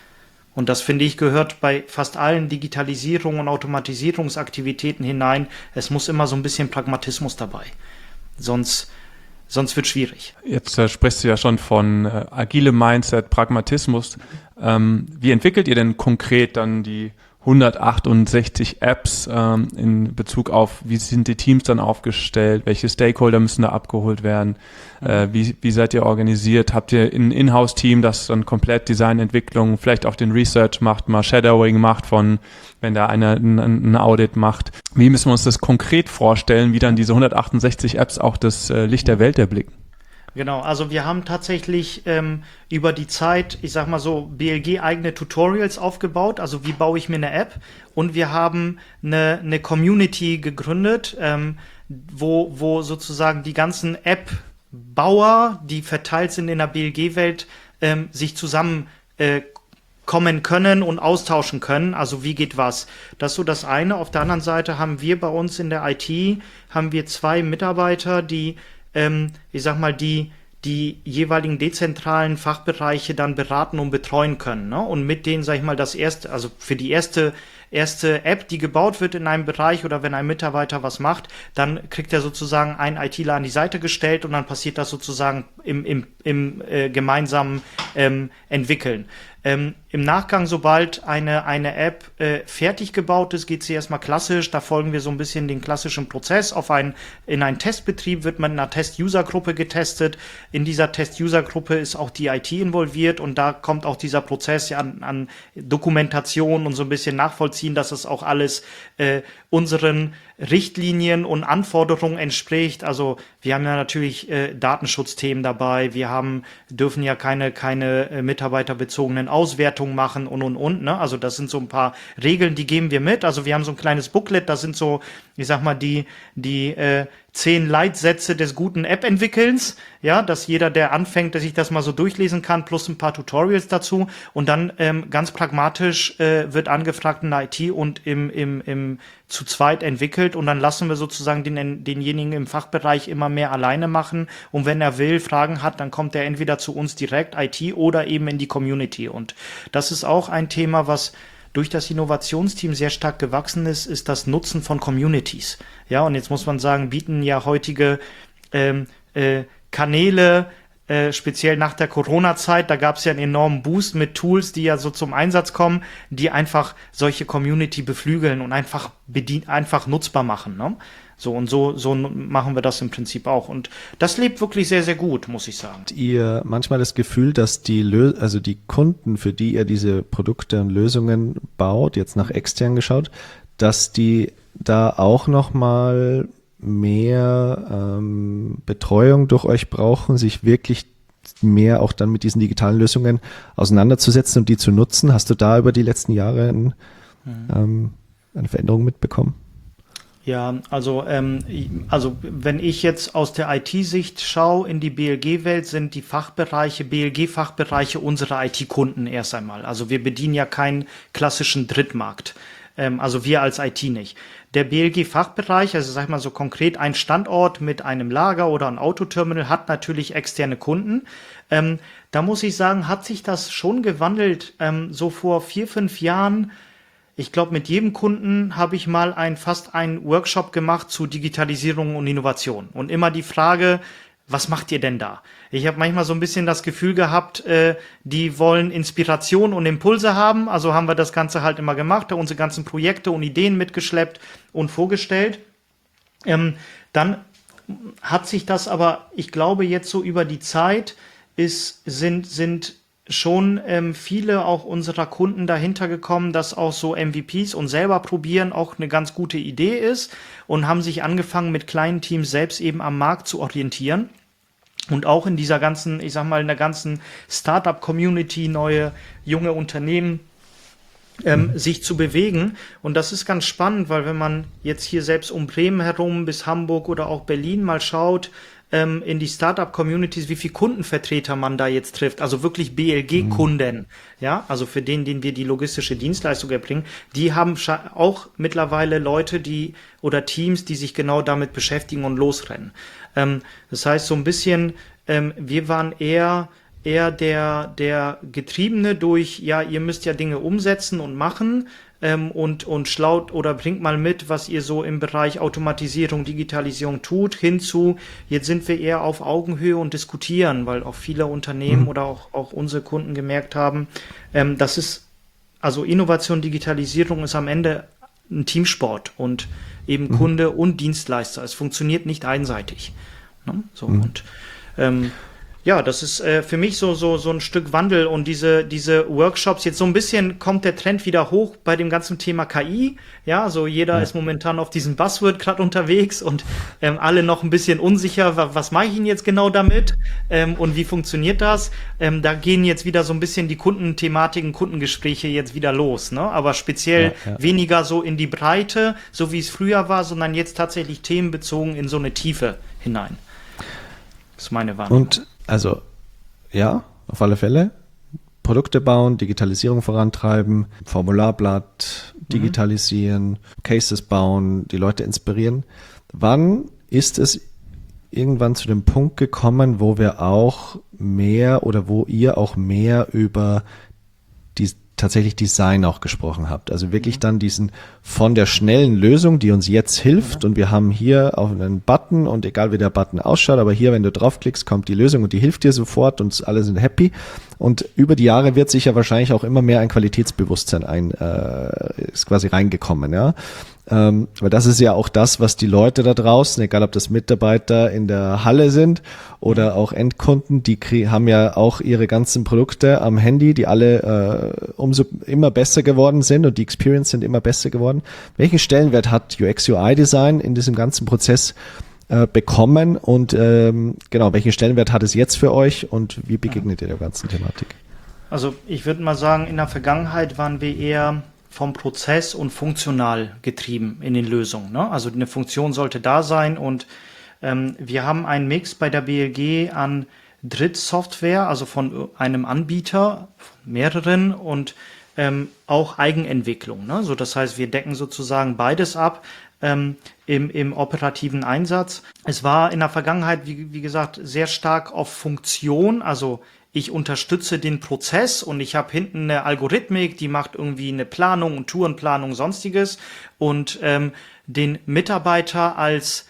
Speaker 1: Und das, finde ich, gehört bei fast allen Digitalisierung- und Automatisierungsaktivitäten hinein. Es muss immer so ein bisschen Pragmatismus dabei. Sonst, sonst wird es schwierig.
Speaker 2: Jetzt äh, sprichst du ja schon von äh, agilem Mindset, Pragmatismus. Ähm, wie entwickelt ihr denn konkret dann die hundertachtundsechzig Apps ähm, in Bezug auf, wie sind die Teams dann aufgestellt, welche Stakeholder müssen da abgeholt werden, äh, wie, wie seid ihr organisiert, habt ihr ein Inhouse-Team, das dann komplett Designentwicklung, vielleicht auch den Research macht, mal Shadowing macht von, wenn da einer ein, ein Audit macht. Wie müssen wir uns das konkret vorstellen, wie dann diese hundertachtundsechzig Apps auch das äh, Licht der Welt erblicken?
Speaker 1: Genau, also wir haben tatsächlich ähm, über die Zeit, ich sag mal so, B L G-eigene Tutorials aufgebaut, also wie baue ich mir eine App, und wir haben eine, eine Community gegründet, ähm, wo, wo sozusagen die ganzen App-Bauer, die verteilt sind in der B L G-Welt, ähm, sich zusammen äh, kommen können und austauschen können, also wie geht was. Das ist so das eine. Auf der anderen Seite haben wir bei uns in der I T, haben wir zwei Mitarbeiter, die Ähm, ich sag mal, die die jeweiligen dezentralen Fachbereiche dann beraten und betreuen können, ne? Und mit denen, sag ich mal, das erste, also für die erste erste App, die gebaut wird in einem Bereich oder wenn ein Mitarbeiter was macht, dann kriegt er sozusagen einen ITler an die Seite gestellt und dann passiert das sozusagen im, im, im äh, gemeinsamen ähm, Entwickeln. Ähm, Im Nachgang, sobald eine, eine App äh, fertig gebaut ist, geht sie erstmal klassisch, da folgen wir so ein bisschen den klassischen Prozess. Auf ein, in einen Testbetrieb wird man in einer Test-User-Gruppe getestet. In dieser Test-User-Gruppe ist auch die I T involviert und da kommt auch dieser Prozess ja an, an Dokumentation und so ein bisschen nachvollziehen, dass es auch alles äh, unseren Richtlinien und Anforderungen entspricht. Also wir haben ja natürlich äh, Datenschutzthemen dabei, wir haben dürfen ja keine keine äh, mitarbeiterbezogenen Auswertungen machen und und und. Ne? Also das sind so ein paar Regeln, die geben wir mit. Also wir haben so ein kleines Booklet, das sind so, ich sag mal, die die äh, zehn Leitsätze des guten App-Entwickelns, ja, dass jeder, der anfängt, dass sich das mal so durchlesen kann, plus ein paar Tutorials dazu und dann ähm, ganz pragmatisch äh, wird angefragt in der I T und im, im, im zu zweit entwickelt und dann lassen wir sozusagen den, denjenigen im Fachbereich immer mehr alleine machen und wenn er will, Fragen hat, dann kommt er entweder zu uns direkt, I T, oder eben in die Community und das ist auch ein Thema, was durch das Innovationsteam sehr stark gewachsen ist, ist das Nutzen von Communities. Ja, und jetzt muss man sagen, bieten ja heutige ähm, äh, Kanäle, äh, speziell nach der Corona-Zeit, da gab es ja einen enormen Boost mit Tools, die ja so zum Einsatz kommen, die einfach solche Community beflügeln und einfach bedien- einfach nutzbar machen, ne? So und so, so machen wir das im Prinzip auch. Und das lebt wirklich sehr, sehr gut, muss ich sagen.
Speaker 3: Habt ihr manchmal das Gefühl, dass die Lö- also die Kunden, für die ihr diese Produkte und Lösungen baut, jetzt nach extern geschaut, dass die da auch nochmal mehr ähm, Betreuung durch euch brauchen, sich wirklich mehr auch dann mit diesen digitalen Lösungen auseinanderzusetzen und die zu nutzen? Hast du da über die letzten Jahre ein, mhm. ähm, eine Veränderung mitbekommen?
Speaker 1: Ja, also ähm, also wenn ich jetzt aus der I T-Sicht schaue in die B L G-Welt, sind die Fachbereiche, B L G-Fachbereiche unsere I T-Kunden erst einmal. Also wir bedienen ja keinen klassischen Drittmarkt. Ähm, also wir als I T nicht. Der B L G-Fachbereich, also sag ich mal so konkret, ein Standort mit einem Lager oder ein Autoterminal hat natürlich externe Kunden. Ähm, da muss ich sagen, hat sich das schon gewandelt. Ähm, so vor vier, fünf Jahren, ich glaube, mit jedem Kunden habe ich mal ein, fast einen Workshop gemacht zu Digitalisierung und Innovation. Und immer die Frage, was macht ihr denn da? Ich habe manchmal so ein bisschen das Gefühl gehabt, äh, die wollen Inspiration und Impulse haben. Also haben wir das Ganze halt immer gemacht, da unsere ganzen Projekte und Ideen mitgeschleppt und vorgestellt. Ähm, dann hat sich das aber, ich glaube, jetzt so über die Zeit ist, sind, sind schon ähm, viele auch unserer Kunden dahinter gekommen, dass auch so M V Ps und selber probieren auch eine ganz gute Idee ist und haben sich angefangen mit kleinen Teams selbst eben am Markt zu orientieren und auch in dieser ganzen, ich sag mal, in der ganzen Startup-Community neue junge Unternehmen ähm, mhm. sich zu bewegen. Und das ist ganz spannend, weil wenn man jetzt hier selbst um Bremen herum bis Hamburg oder auch Berlin mal schaut, ähm, in die Startup-Communities, wie viele Kundenvertreter man da jetzt trifft, also wirklich B L G-Kunden, mhm. ja, also für den, den wir die logistische Dienstleistung erbringen, die haben auch mittlerweile Leute, die oder Teams, die sich genau damit beschäftigen und losrennen. Ähm, das heißt, so ein bisschen, ähm, wir waren eher eher der der Getriebene durch, ja, ihr müsst ja Dinge umsetzen und machen ähm, und und schlaut oder bringt mal mit, was ihr so im Bereich Automatisierung, Digitalisierung tut, hinzu, jetzt sind wir eher auf Augenhöhe und diskutieren, weil auch viele Unternehmen mhm. oder auch auch unsere Kunden gemerkt haben, ähm, das ist, also Innovation, Digitalisierung ist am Ende ein Teamsport und eben mhm. Kunde und Dienstleister. Es funktioniert nicht einseitig. Ne? So mhm. und ähm, ja, das ist äh, für mich so so so ein Stück Wandel und diese diese Workshops, jetzt so ein bisschen kommt der Trend wieder hoch bei dem ganzen Thema K I. Ja, so jeder ja. ist momentan auf diesem Buzzword gerade unterwegs und ähm, alle noch ein bisschen unsicher, wa- was mache ich denn jetzt genau damit ähm, und wie funktioniert das? Ähm, da gehen jetzt wieder so ein bisschen die Kundenthematiken, Kundengespräche jetzt wieder los, ne? Aber speziell ja, ja. weniger so in die Breite, so wie es früher war, sondern jetzt tatsächlich themenbezogen in so eine Tiefe hinein. Das ist meine Wahrnehmung.
Speaker 3: Und also, ja, auf alle Fälle. Produkte bauen, Digitalisierung vorantreiben, Formularblatt digitalisieren, mhm. Cases bauen, die Leute inspirieren. Wann ist es irgendwann zu dem Punkt gekommen, wo wir auch mehr oder wo ihr auch mehr über die tatsächlich Design auch gesprochen habt. Also wirklich dann diesen von der schnellen Lösung, die uns jetzt hilft, und wir haben hier auch einen Button und egal wie der Button ausschaut, aber hier, wenn du draufklickst, kommt die Lösung und die hilft dir sofort und alle sind happy. Und über die Jahre wird sich ja wahrscheinlich auch immer mehr ein Qualitätsbewusstsein ein, äh, ist quasi reingekommen, ja. Ähm, weil das ist ja auch das, was die Leute da draußen, egal ob das Mitarbeiter in der Halle sind oder auch Endkunden, die krie- haben ja auch ihre ganzen Produkte am Handy, die alle äh, umso immer besser geworden sind und die Experience sind immer besser geworden. Welchen Stellenwert hat U X U I Design in diesem ganzen Prozess äh, bekommen und ähm, genau, welchen Stellenwert hat es jetzt für euch und wie begegnet ihr der ganzen Thematik?
Speaker 1: Also ich würde mal sagen, in der Vergangenheit waren wir eher vom Prozess und funktional getrieben in den Lösungen. Ne? Also eine Funktion sollte da sein und ähm, wir haben einen Mix bei der B L G an Drittsoftware, also von einem Anbieter, mehreren und ähm, auch Eigenentwicklung. Ne? So, das heißt, wir decken sozusagen beides ab ähm, im, im operativen Einsatz. Es war in der Vergangenheit, wie, wie gesagt, sehr stark auf Funktion, also ich unterstütze den Prozess und ich habe hinten eine Algorithmik, die macht irgendwie eine Planung und Tourenplanung, sonstiges. Und ähm, den Mitarbeiter als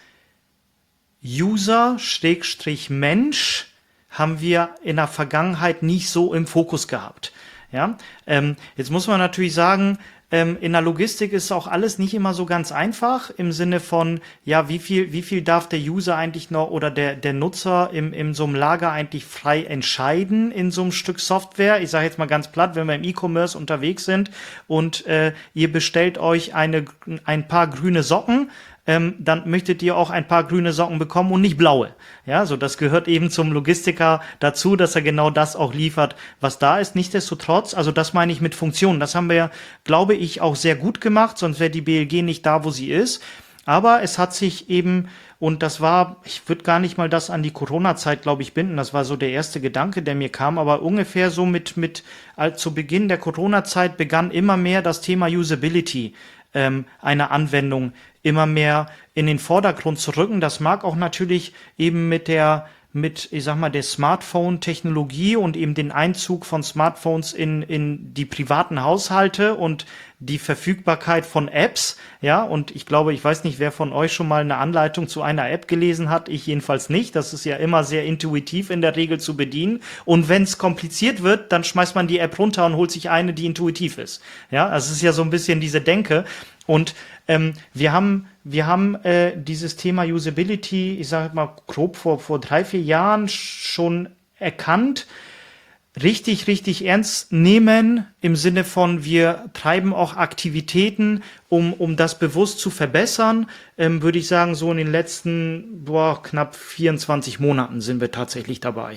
Speaker 1: User, Schrägstrich Mensch, haben wir in der Vergangenheit nicht so im Fokus gehabt. Ja, ähm, jetzt muss man natürlich sagen, ähm, in der Logistik ist auch alles nicht immer so ganz einfach im Sinne von, ja, wie viel, wie viel darf der User eigentlich noch oder der, der Nutzer im, in so einem Lager eigentlich frei entscheiden in so einem Stück Software. Ich sage jetzt mal ganz platt, wenn wir im E-Commerce unterwegs sind und äh, ihr bestellt euch eine, ein paar grüne Socken, Ähm, dann möchtet ihr auch ein paar grüne Socken bekommen und nicht blaue. Ja, so das gehört eben zum Logistiker dazu, dass er genau das auch liefert, was da ist. Nichtsdestotrotz, also das meine ich mit Funktionen. Das haben wir ja, glaube ich, auch sehr gut gemacht, sonst wäre die B L G nicht da, wo sie ist. Aber es hat sich eben, und das war, ich würde gar nicht mal das an die Corona-Zeit, glaube ich, binden. Das war so der erste Gedanke, der mir kam. Aber ungefähr so mit, mit, als zu Beginn der Corona-Zeit begann immer mehr das Thema Usability ähm, einer Anwendung immer mehr in den Vordergrund zu rücken. Das mag auch natürlich eben mit der, mit, ich sag mal, der Smartphone-Technologie und eben den Einzug von Smartphones in, in die privaten Haushalte und die Verfügbarkeit von Apps, ja, und ich glaube, ich weiß nicht, wer von euch schon mal eine Anleitung zu einer App gelesen hat, ich jedenfalls nicht, das ist ja immer sehr intuitiv in der Regel zu bedienen und wenn es kompliziert wird, dann schmeißt man die App runter und holt sich eine, die intuitiv ist, ja, also es ist ja so ein bisschen diese Denke und ähm, wir haben wir haben äh, dieses Thema Usability, ich sage mal grob vor vor drei, vier Jahren schon erkannt, richtig, richtig ernst nehmen, im Sinne von, wir treiben auch Aktivitäten, um, um das bewusst zu verbessern, ähm, würde ich sagen, so in den letzten, boah, knapp vierundzwanzig Monaten sind wir tatsächlich dabei.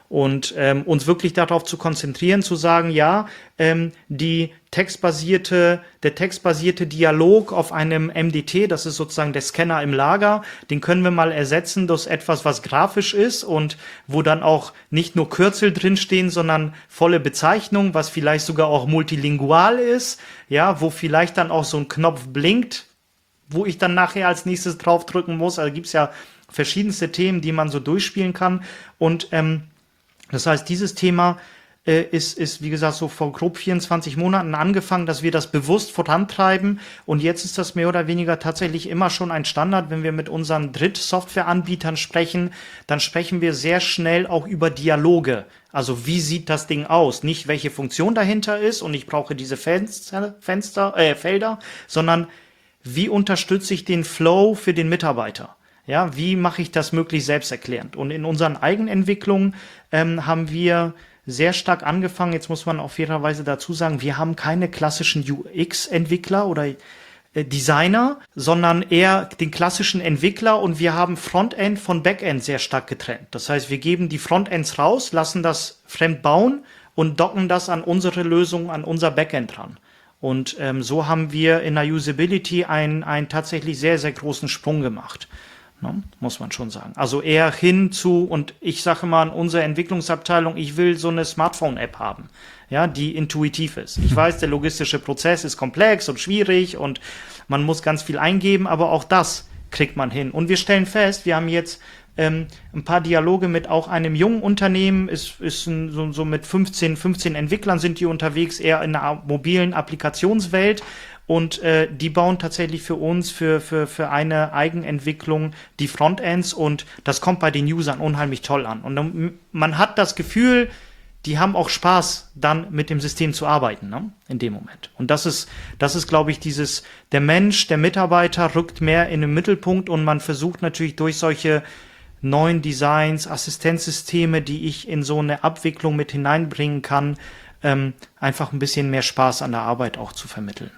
Speaker 1: Und ähm, uns wirklich darauf zu konzentrieren, zu sagen, ja, ähm, die textbasierte, der textbasierte Dialog auf einem M D T, das ist sozusagen der Scanner im Lager, den können wir mal ersetzen durch etwas, was grafisch ist und wo dann auch nicht nur Kürzel drinstehen, sondern volle Bezeichnung, was vielleicht sogar auch multilingual ist, ja, wo vielleicht dann auch so ein Knopf blinkt, wo ich dann nachher als nächstes draufdrücken muss. Also gibt's ja verschiedenste Themen, die man so durchspielen kann. Und ähm, das heißt, dieses Thema äh, ist, ist, wie gesagt, so vor grob vierundzwanzig Monaten angefangen, dass wir das bewusst vorantreiben. Und jetzt ist das mehr oder weniger tatsächlich immer schon ein Standard. Wenn wir mit unseren Drittsoftwareanbietern sprechen, dann sprechen wir sehr schnell auch über Dialoge. Also wie sieht das Ding aus? Nicht, welche Funktion dahinter ist und ich brauche diese Fenster, Fenster äh, Felder, sondern wie unterstütze ich den Flow für den Mitarbeiter? Ja, wie mache ich das möglichst selbsterklärend? Und in unseren Eigenentwicklungen ähm, haben wir sehr stark angefangen. Jetzt muss man auf fairerweise dazu sagen, wir haben keine klassischen U X-Entwickler oder äh, Designer, sondern eher den klassischen Entwickler und wir haben Frontend von Backend sehr stark getrennt. Das heißt, wir geben die Frontends raus, lassen das fremd bauen und docken das an unsere Lösung, an unser Backend dran. Und ähm, so haben wir in der Usability einen, einen tatsächlich sehr, sehr großen Sprung gemacht. Ne, muss man schon sagen. Also eher hin zu, und ich sage mal in unserer Entwicklungsabteilung, ich will so eine Smartphone-App haben, ja, die intuitiv ist. Ich weiß, der logistische Prozess ist komplex und schwierig und man muss ganz viel eingeben, aber auch das kriegt man hin. Und wir stellen fest, wir haben jetzt ähm, ein paar Dialoge mit auch einem jungen Unternehmen, ist, ist ein, so, so mit fünfzehn, fünfzehn Entwicklern sind die unterwegs, eher in der mobilen Applikationswelt. Und äh, die bauen tatsächlich für uns, für, für, für eine Eigenentwicklung die Frontends und das kommt bei den Usern unheimlich toll an. Und dann, man hat das Gefühl, die haben auch Spaß, dann mit dem System zu arbeiten, ne? In dem Moment. Und das ist, das ist, glaube ich, dieses, der Mensch, der Mitarbeiter rückt mehr in den Mittelpunkt und man versucht natürlich durch solche neuen Designs, Assistenzsysteme, die ich in so eine Abwicklung mit hineinbringen kann, ähm, einfach ein bisschen mehr Spaß an der Arbeit auch zu vermitteln.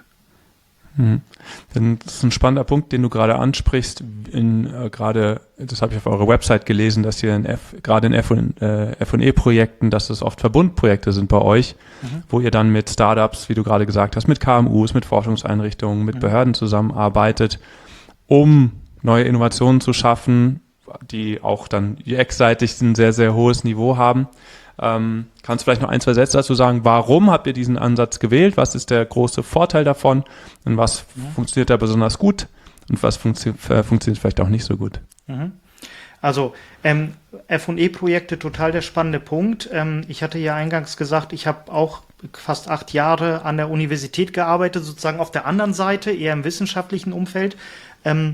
Speaker 2: Hm. Das ist ein spannender Punkt, den du gerade ansprichst. In, äh, gerade, das habe ich auf eurer Website gelesen, dass ihr in F, gerade in F und, äh, F und E-Projekten, dass es oft Verbundprojekte sind bei euch, mhm. wo ihr dann mit Startups, wie du gerade gesagt hast, mit K M Us, mit Forschungseinrichtungen, mit mhm. Behörden zusammenarbeitet, um neue Innovationen zu schaffen, die auch dann U X-seitig ein sehr, sehr hohes Niveau haben. Ähm, kannst du vielleicht noch ein, zwei Sätze dazu sagen, warum habt ihr diesen Ansatz gewählt? Was ist der große Vorteil davon? Und was ja. funktioniert da besonders gut? Und was funktio- äh, funktioniert vielleicht auch nicht so gut?
Speaker 1: Mhm. Also ähm, F und E-Projekte, total der spannende Punkt. Ähm, ich hatte ja eingangs gesagt, ich habe auch fast acht Jahre an der Universität gearbeitet, sozusagen auf der anderen Seite, eher im wissenschaftlichen Umfeld. Ähm,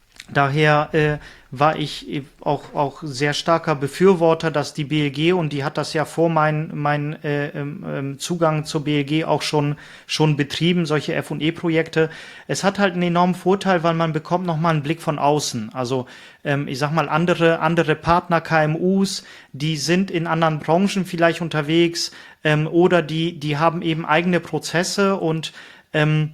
Speaker 1: Daher äh, war ich auch, auch sehr starker Befürworter, dass die B L G, und die hat das ja vor meinem mein, äh, ähm, Zugang zur B L G auch schon, schon betrieben, solche F und E-Projekte. Es hat halt einen enormen Vorteil, weil man bekommt nochmal einen Blick von außen. Also ähm, ich sag mal, andere, andere Partner, K M Us, die sind in anderen Branchen vielleicht unterwegs ähm, oder die, die haben eben eigene Prozesse und ähm,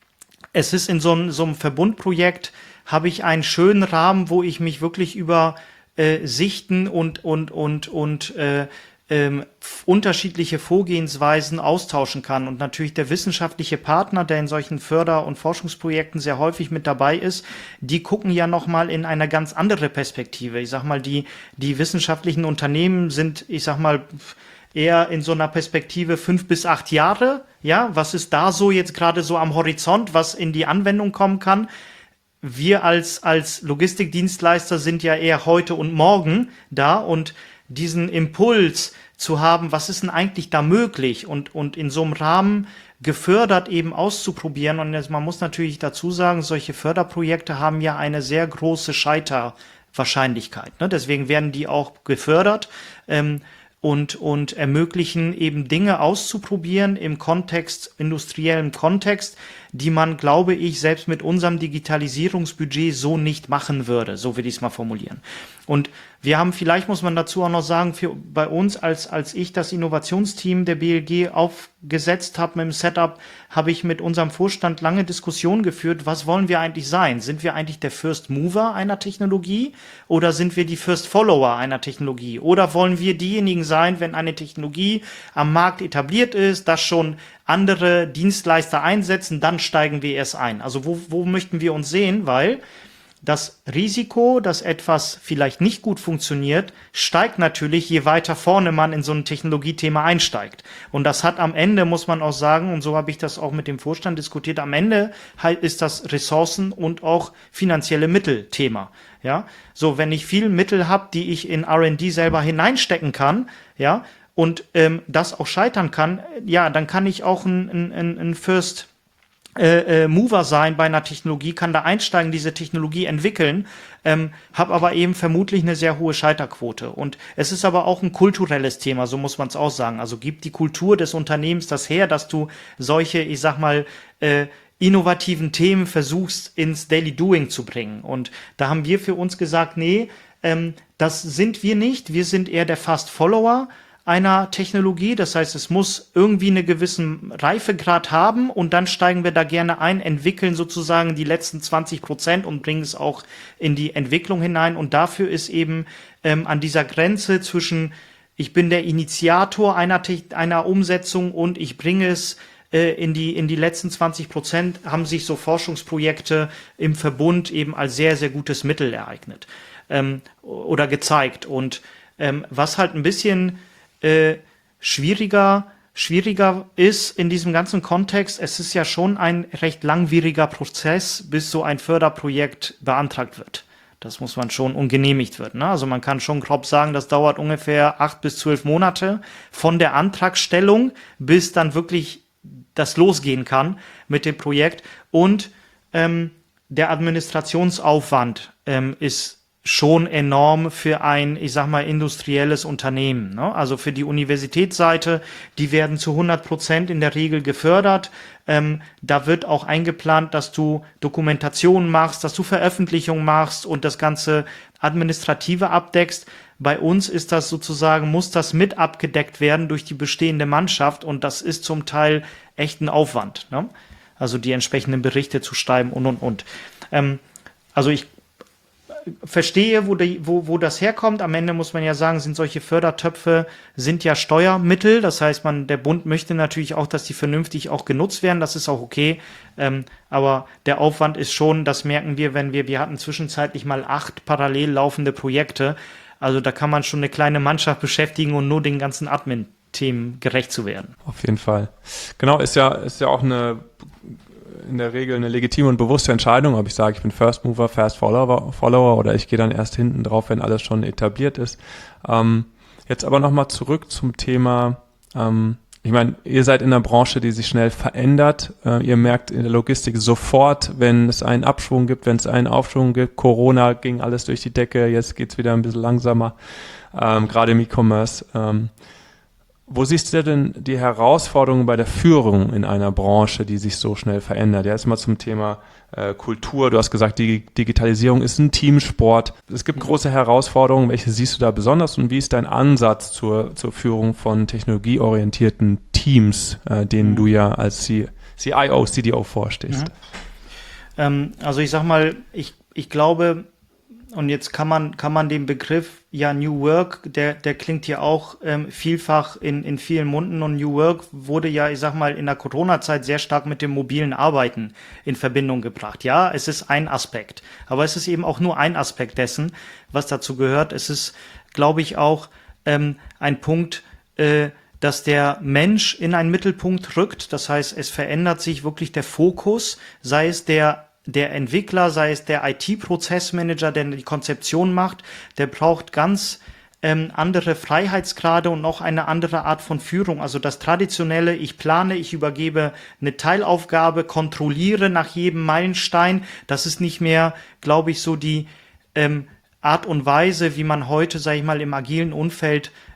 Speaker 1: es ist in so einem, so einem Verbundprojekt, habe ich einen schönen Rahmen, wo ich mich wirklich über äh, Sichten und und und und äh, ähm, unterschiedliche Vorgehensweisen austauschen kann. Und natürlich der wissenschaftliche Partner, der in solchen Förder- und Forschungsprojekten sehr häufig mit dabei ist, die gucken ja nochmal in eine ganz andere Perspektive. Ich sag mal, die die wissenschaftlichen Unternehmen sind, ich sag mal, eher in so einer Perspektive fünf bis acht Jahre. Ja, was ist da so jetzt gerade so am Horizont, was in die Anwendung kommen kann? Wir als, als Logistikdienstleister sind ja eher heute und morgen da und diesen Impuls zu haben, was ist denn eigentlich da möglich und, und in so einem Rahmen gefördert eben auszuprobieren. Und jetzt, man muss natürlich dazu sagen, solche Förderprojekte haben ja eine sehr große Scheiterwahrscheinlichkeit, ne? Deswegen werden die auch gefördert. Ähm, Und, und ermöglichen eben Dinge auszuprobieren im Kontext, industriellen Kontext, die man, glaube ich, selbst mit unserem Digitalisierungsbudget so nicht machen würde. So will ich es mal formulieren. Und wir haben, vielleicht muss man dazu auch noch sagen, für bei uns, als als ich das Innovationsteam der B L G aufgesetzt habe mit dem Setup, habe ich mit unserem Vorstand lange Diskussionen geführt, was wollen wir eigentlich sein? Sind wir eigentlich der First Mover einer Technologie oder sind wir die First Follower einer Technologie? Oder wollen wir diejenigen sein, wenn eine Technologie am Markt etabliert ist, das schon andere Dienstleister einsetzen, dann steigen wir erst ein. Also wo, wo möchten wir uns sehen? Weil das Risiko, dass etwas vielleicht nicht gut funktioniert, steigt natürlich, je weiter vorne man in so ein Technologiethema einsteigt. Und das hat am Ende, muss man auch sagen, und so habe ich das auch mit dem Vorstand diskutiert, am Ende halt ist das Ressourcen und auch finanzielle Mittel-Thema. Ja, so wenn ich viel Mittel habe, die ich in R und D selber hineinstecken kann, ja, und ähm, das auch scheitern kann, ja, dann kann ich auch ein, ein, ein First Äh, äh, Mover sein bei einer Technologie, kann da einsteigen, diese Technologie entwickeln, ähm, habe aber eben vermutlich eine sehr hohe Scheiterquote. Und es ist aber auch ein kulturelles Thema, so muss man es auch sagen. Also gibt die Kultur des Unternehmens das her, dass du solche, ich sag mal, äh, innovativen Themen versuchst ins Daily Doing zu bringen. Und da haben wir für uns gesagt, nee, ähm, das sind wir nicht. Wir sind eher der Fast Follower einer Technologie. Das heißt, es muss irgendwie einen gewissen Reifegrad haben und dann steigen wir da gerne ein, entwickeln sozusagen die letzten zwanzig Prozent und bringen es auch in die Entwicklung hinein. Und dafür ist eben ähm, an dieser Grenze zwischen ich bin der Initiator einer, einer Umsetzung und ich bringe es äh, in die, in die letzten zwanzig Prozent, haben sich so Forschungsprojekte im Verbund eben als sehr, sehr gutes Mittel ereignet ähm, oder gezeigt. Und ähm, was halt ein bisschen Äh, schwieriger, schwieriger ist in diesem ganzen Kontext, es ist ja schon ein recht langwieriger Prozess, bis so ein Förderprojekt beantragt wird. Das muss man schon und genehmigt wird. Ne? Also man kann schon grob sagen, das dauert ungefähr acht bis zwölf Monate von der Antragstellung, bis dann wirklich das losgehen kann mit dem Projekt. Und ähm, der Administrationsaufwand ähm, ist schon enorm für ein, ich sag mal, industrielles Unternehmen. Ne? Also für die Universitätsseite, die werden zu hundert Prozent in der Regel gefördert. Ähm, da wird auch eingeplant, dass du Dokumentation machst, dass du Veröffentlichungen machst und das ganze Administrative abdeckst. Bei uns ist das sozusagen, muss das mit abgedeckt werden durch die bestehende Mannschaft und das ist zum Teil echt ein Aufwand. Ne? Also die entsprechenden Berichte zu schreiben und, und, und. Ähm, also ich verstehe, wo, die, wo, wo das herkommt. Am Ende muss man ja sagen, sind solche Fördertöpfe, sind ja Steuermittel. Das heißt, man, der Bund möchte natürlich auch, dass die vernünftig auch genutzt werden. Das ist auch okay. Ähm, aber der Aufwand ist schon, das merken wir, wenn wir, wir hatten zwischenzeitlich mal acht parallel laufende Projekte. Also da kann man schon eine kleine Mannschaft beschäftigen und nur den ganzen Admin-Themen gerecht zu werden.
Speaker 2: Auf jeden Fall. Genau, ist ja, ist ja auch eine in der Regel eine legitime und bewusste Entscheidung, ob ich sage, ich bin First Mover, Fast Follower, Follower oder ich gehe dann erst hinten drauf, wenn alles schon etabliert ist. Ähm, jetzt aber nochmal zurück zum Thema, ähm, ich meine, ihr seid in einer Branche, die sich schnell verändert. Äh, ihr merkt in der Logistik sofort, wenn es einen Abschwung gibt, wenn es einen Aufschwung gibt. Corona ging alles durch die Decke, jetzt geht's wieder ein bisschen langsamer, ähm, gerade im E-Commerce. Ähm, Wo siehst du denn die Herausforderungen bei der Führung in einer Branche, die sich so schnell verändert? Ja, erstmal zum Thema äh, Kultur. Du hast gesagt, die Digitalisierung ist ein Teamsport. Es gibt große Herausforderungen. Welche siehst du da besonders und wie ist dein Ansatz zur, zur Führung von technologieorientierten Teams, äh, denen mhm. du ja als C I O, C D O vorstehst?
Speaker 1: Mhm. Ähm, also ich sag mal, ich, ich glaube, und jetzt kann man, kann man den Begriff, ja, New Work, der, der klingt ja auch ähm, vielfach in, in vielen Munden und New Work wurde ja, ich sag mal, in der Corona-Zeit sehr stark mit dem mobilen Arbeiten in Verbindung gebracht. Ja, es ist ein Aspekt, aber es ist eben auch nur ein Aspekt dessen, was dazu gehört. Es ist, glaube ich, auch ähm, ein Punkt, äh, dass der Mensch in einen Mittelpunkt rückt. Das heißt, es verändert sich wirklich der Fokus, sei es der Der Entwickler, sei es der I T-Prozessmanager, der die Konzeption macht, der braucht ganz ähm, andere Freiheitsgrade und auch eine andere Art von Führung. Also das traditionelle, ich plane, ich übergebe eine Teilaufgabe, kontrolliere nach jedem Meilenstein, das ist nicht mehr, glaube ich, so die ähm, Art und Weise, wie man heute, sage ich mal, im agilen Umfeld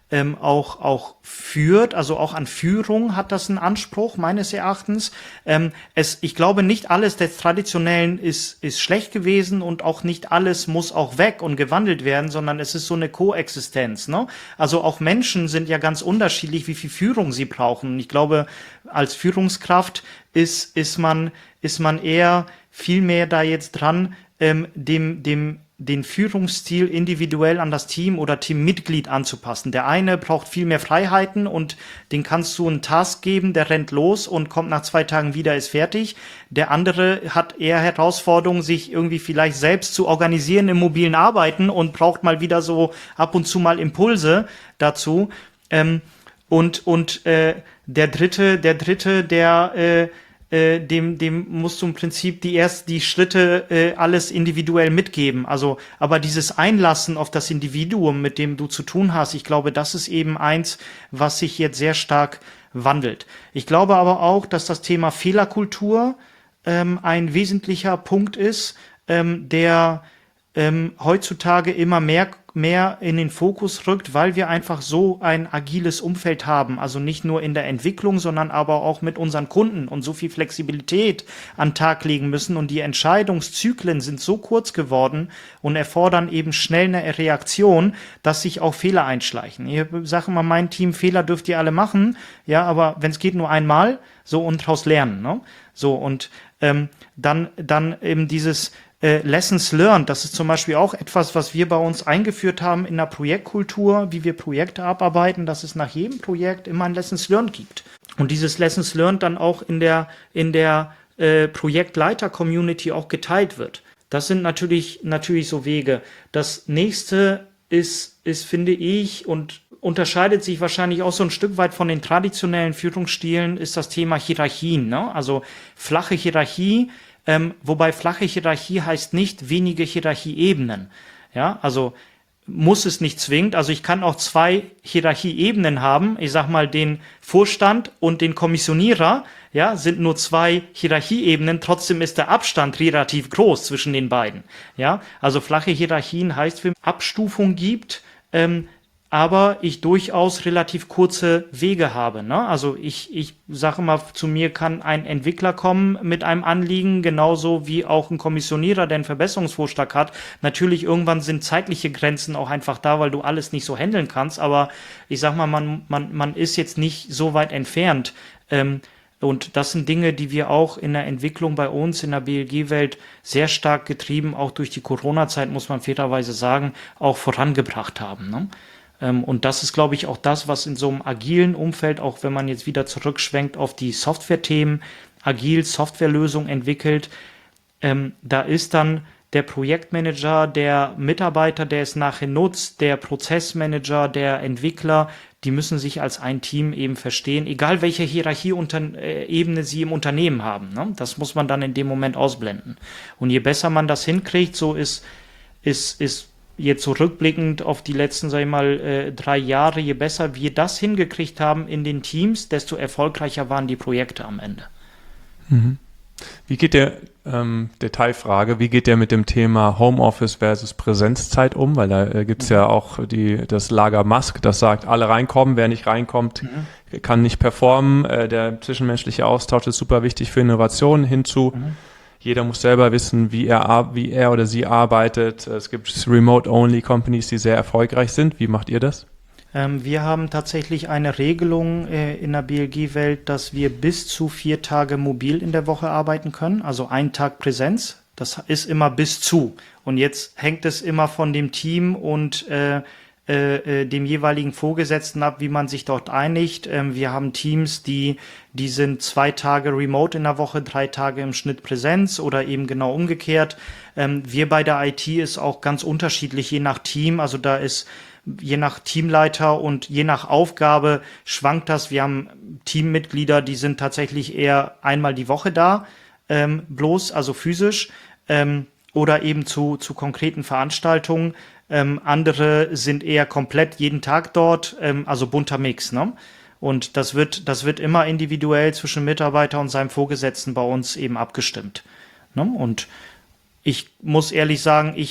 Speaker 1: ähm, auch auch führt, also auch an Führung hat das einen Anspruch meines Erachtens. Ähm, es, ich glaube, nicht alles des Traditionellen ist ist schlecht gewesen und auch nicht alles muss auch weg und gewandelt werden, sondern es ist so eine Koexistenz. Ne? Also auch Menschen sind ja ganz unterschiedlich, wie viel Führung sie brauchen. Und ich glaube, als Führungskraft ist ist man ist man eher viel mehr da jetzt dran, ähm, dem dem den Führungsstil individuell an das Team oder Teammitglied anzupassen. Der eine braucht viel mehr Freiheiten und den kannst du einen Task geben, der rennt los und kommt nach zwei Tagen wieder, ist fertig. Der andere hat eher Herausforderungen, sich irgendwie vielleicht selbst zu organisieren im mobilen Arbeiten und braucht mal wieder so ab und zu mal Impulse dazu. Ähm, und und äh, der dritte, der dritte, der äh, Äh, dem dem musst du im Prinzip die erst die Schritte äh, alles individuell mitgeben. Also, aber dieses Einlassen auf das Individuum, mit dem du zu tun hast, ich glaube, das ist eben eins, was sich jetzt sehr stark wandelt. Ich glaube aber auch, dass das Thema Fehlerkultur ähm, ein wesentlicher Punkt ist, ähm, der ähm, heutzutage immer mehr mehr in den Fokus rückt, weil wir einfach so ein agiles Umfeld haben, also nicht nur in der Entwicklung, sondern aber auch mit unseren Kunden und so viel Flexibilität an den Tag legen müssen und die Entscheidungszyklen sind so kurz geworden und erfordern eben schnell eine Reaktion, dass sich auch Fehler einschleichen. Ich sage immer, mein Team, Fehler dürft ihr alle machen, ja, aber wenn es geht nur einmal, so und daraus lernen, ne? So und ähm, dann dann eben dieses Äh, Lessons learned, das ist zum Beispiel auch etwas, was wir bei uns eingeführt haben in der Projektkultur, wie wir Projekte abarbeiten, dass es nach jedem Projekt immer ein Lessons learned gibt. Und dieses Lessons learned dann auch in der, in der äh, Projektleiter-Community auch geteilt wird. Das sind natürlich, natürlich so Wege. Das nächste ist, ist, finde ich, und unterscheidet sich wahrscheinlich auch so ein Stück weit von den traditionellen Führungsstilen, ist das Thema Hierarchien, ne? Also flache Hierarchie. Ähm, wobei flache Hierarchie heißt nicht wenige Hierarchieebenen. Ja, also muss es nicht zwingend. Also ich kann auch zwei Hierarchieebenen haben. Ich sag mal, den Vorstand und den Kommissionierer, ja, sind nur zwei Hierarchieebenen. Trotzdem ist der Abstand relativ groß zwischen den beiden. Ja, also flache Hierarchien heißt, wenn es Abstufung gibt, ähm, aber ich durchaus relativ kurze Wege habe. Ne? Also ich, ich sage mal, zu mir kann ein Entwickler kommen mit einem Anliegen, genauso wie auch ein Kommissionierer, der einen Verbesserungsvorschlag hat. Natürlich irgendwann sind zeitliche Grenzen auch einfach da, weil du alles nicht so handeln kannst, aber ich sag mal, man, man, man ist jetzt nicht so weit entfernt. Ähm, und das sind Dinge, die wir auch in der Entwicklung bei uns in der B L G-Welt sehr stark getrieben, auch durch die Corona-Zeit, muss man fairerweise sagen, auch vorangebracht haben. Ne? Und das ist, glaube ich, auch das, was in so einem agilen Umfeld, auch wenn man jetzt wieder zurückschwenkt auf die Software-Themen, agil Softwarelösungen entwickelt, ähm, da ist dann der Projektmanager, der Mitarbeiter, der es nachher nutzt, der Prozessmanager, der Entwickler, die müssen sich als ein Team eben verstehen, egal welche Hierarchieebene sie im Unternehmen haben. Ne? Das muss man dann in dem Moment ausblenden. Und je besser man das hinkriegt, so ist, ist, ist jetzt so rückblickend auf die letzten, sag ich mal, äh, drei Jahre, je besser wir das hingekriegt haben in den Teams, desto erfolgreicher waren die Projekte am Ende.
Speaker 2: Mhm. Wie geht der, ähm, Detailfrage, wie geht der mit dem Thema Homeoffice versus Präsenzzeit um? Weil da äh, gibt es mhm. ja auch die, das Lager Musk, das sagt, alle reinkommen, wer nicht reinkommt, mhm. kann nicht performen. Äh, der zwischenmenschliche Austausch ist super wichtig für Innovationen hinzu. Mhm. Jeder muss selber wissen, wie er, wie er oder sie arbeitet. Es gibt Remote-Only-Companies, die sehr erfolgreich sind. Wie macht ihr das?
Speaker 1: Ähm, wir haben tatsächlich eine Regelung äh, in der B L G-Welt, dass wir bis zu vier Tage mobil in der Woche arbeiten können. Also ein Tag Präsenz. Das ist immer bis zu. Und jetzt hängt es immer von dem Team und äh, äh, dem jeweiligen Vorgesetzten ab, wie man sich dort einigt. Ähm, wir haben Teams, die die sind zwei Tage remote in der Woche, drei Tage im Schnitt Präsenz oder eben genau umgekehrt. Ähm, wir bei der I T ist auch ganz unterschiedlich, je nach Team. Also da ist je nach Teamleiter und je nach Aufgabe schwankt das. Wir haben Teammitglieder, die sind tatsächlich eher einmal die Woche da, ähm, bloß, also physisch, ähm, oder eben zu, zu konkreten Veranstaltungen. Ähm, andere sind eher komplett jeden Tag dort, ähm, also bunter Mix, ne? Und das wird, das wird immer individuell zwischen Mitarbeiter und seinem Vorgesetzten bei uns eben abgestimmt, ne? Und ich muss ehrlich sagen, ich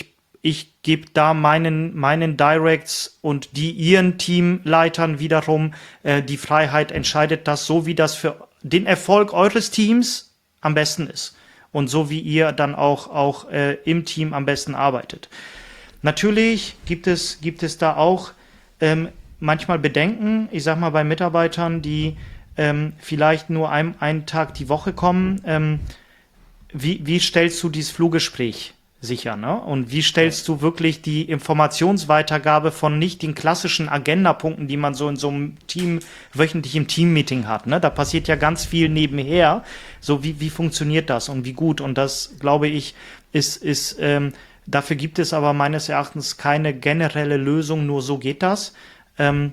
Speaker 1: ich gebe da meinen, meinen Directs und die ihren Teamleitern wiederum äh, die Freiheit, entscheidet das so, wie das für den Erfolg eures Teams am besten ist. Und so wie ihr dann auch, auch äh, im Team am besten arbeitet. Natürlich gibt es, gibt es da auch ähm, manchmal Bedenken, ich sag mal bei Mitarbeitern, die ähm, vielleicht nur ein, einen Tag die Woche kommen. Ähm, wie, wie stellst du dieses Fluggespräch sicher, ne? Und wie stellst du wirklich die Informationsweitergabe von nicht den klassischen Agendapunkten, die man so in so einem Team, wöchentlich im Teammeeting hat, ne? Da passiert ja ganz viel nebenher. So, wie, wie funktioniert das und wie gut? Und das, glaube ich, ist, ist, ähm, dafür gibt es aber meines Erachtens keine generelle Lösung, nur so geht das, ähm,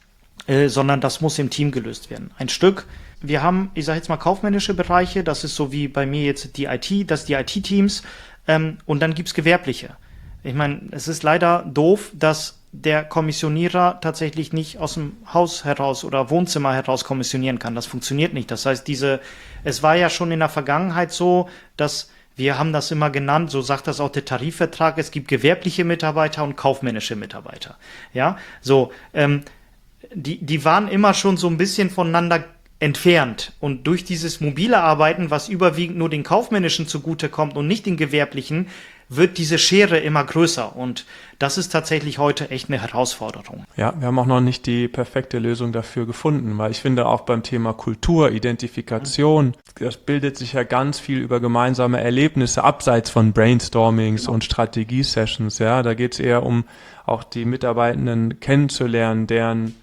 Speaker 1: äh, sondern das muss im Team gelöst werden. Ein Stück. Wir haben, ich sage jetzt mal, kaufmännische Bereiche, das ist so wie bei mir jetzt die I T, das die I T-Teams, ähm, und dann gibt's gewerbliche. Ich meine, es ist leider doof, dass der Kommissionierer tatsächlich nicht aus dem Haus heraus oder Wohnzimmer heraus kommissionieren kann. Das funktioniert nicht. Das heißt, diese, es war ja schon in der Vergangenheit so, dass wir haben das immer genannt, so sagt das auch der Tarifvertrag, es gibt gewerbliche Mitarbeiter und kaufmännische Mitarbeiter. Ja, so, ähm, die, die waren immer schon so ein bisschen voneinander entfernt. Und durch dieses mobile Arbeiten, was überwiegend nur den kaufmännischen zugutekommt und nicht den gewerblichen, wird diese Schere immer größer. Und das ist tatsächlich heute echt eine Herausforderung.
Speaker 2: Ja, wir haben auch noch nicht die perfekte Lösung dafür gefunden, weil ich finde auch beim Thema Kultur, Identifikation, das bildet sich ja ganz viel über gemeinsame Erlebnisse abseits von Brainstormings genau. und Strategie-Sessions. Ja, da geht es eher um auch die Mitarbeitenden kennenzulernen, deren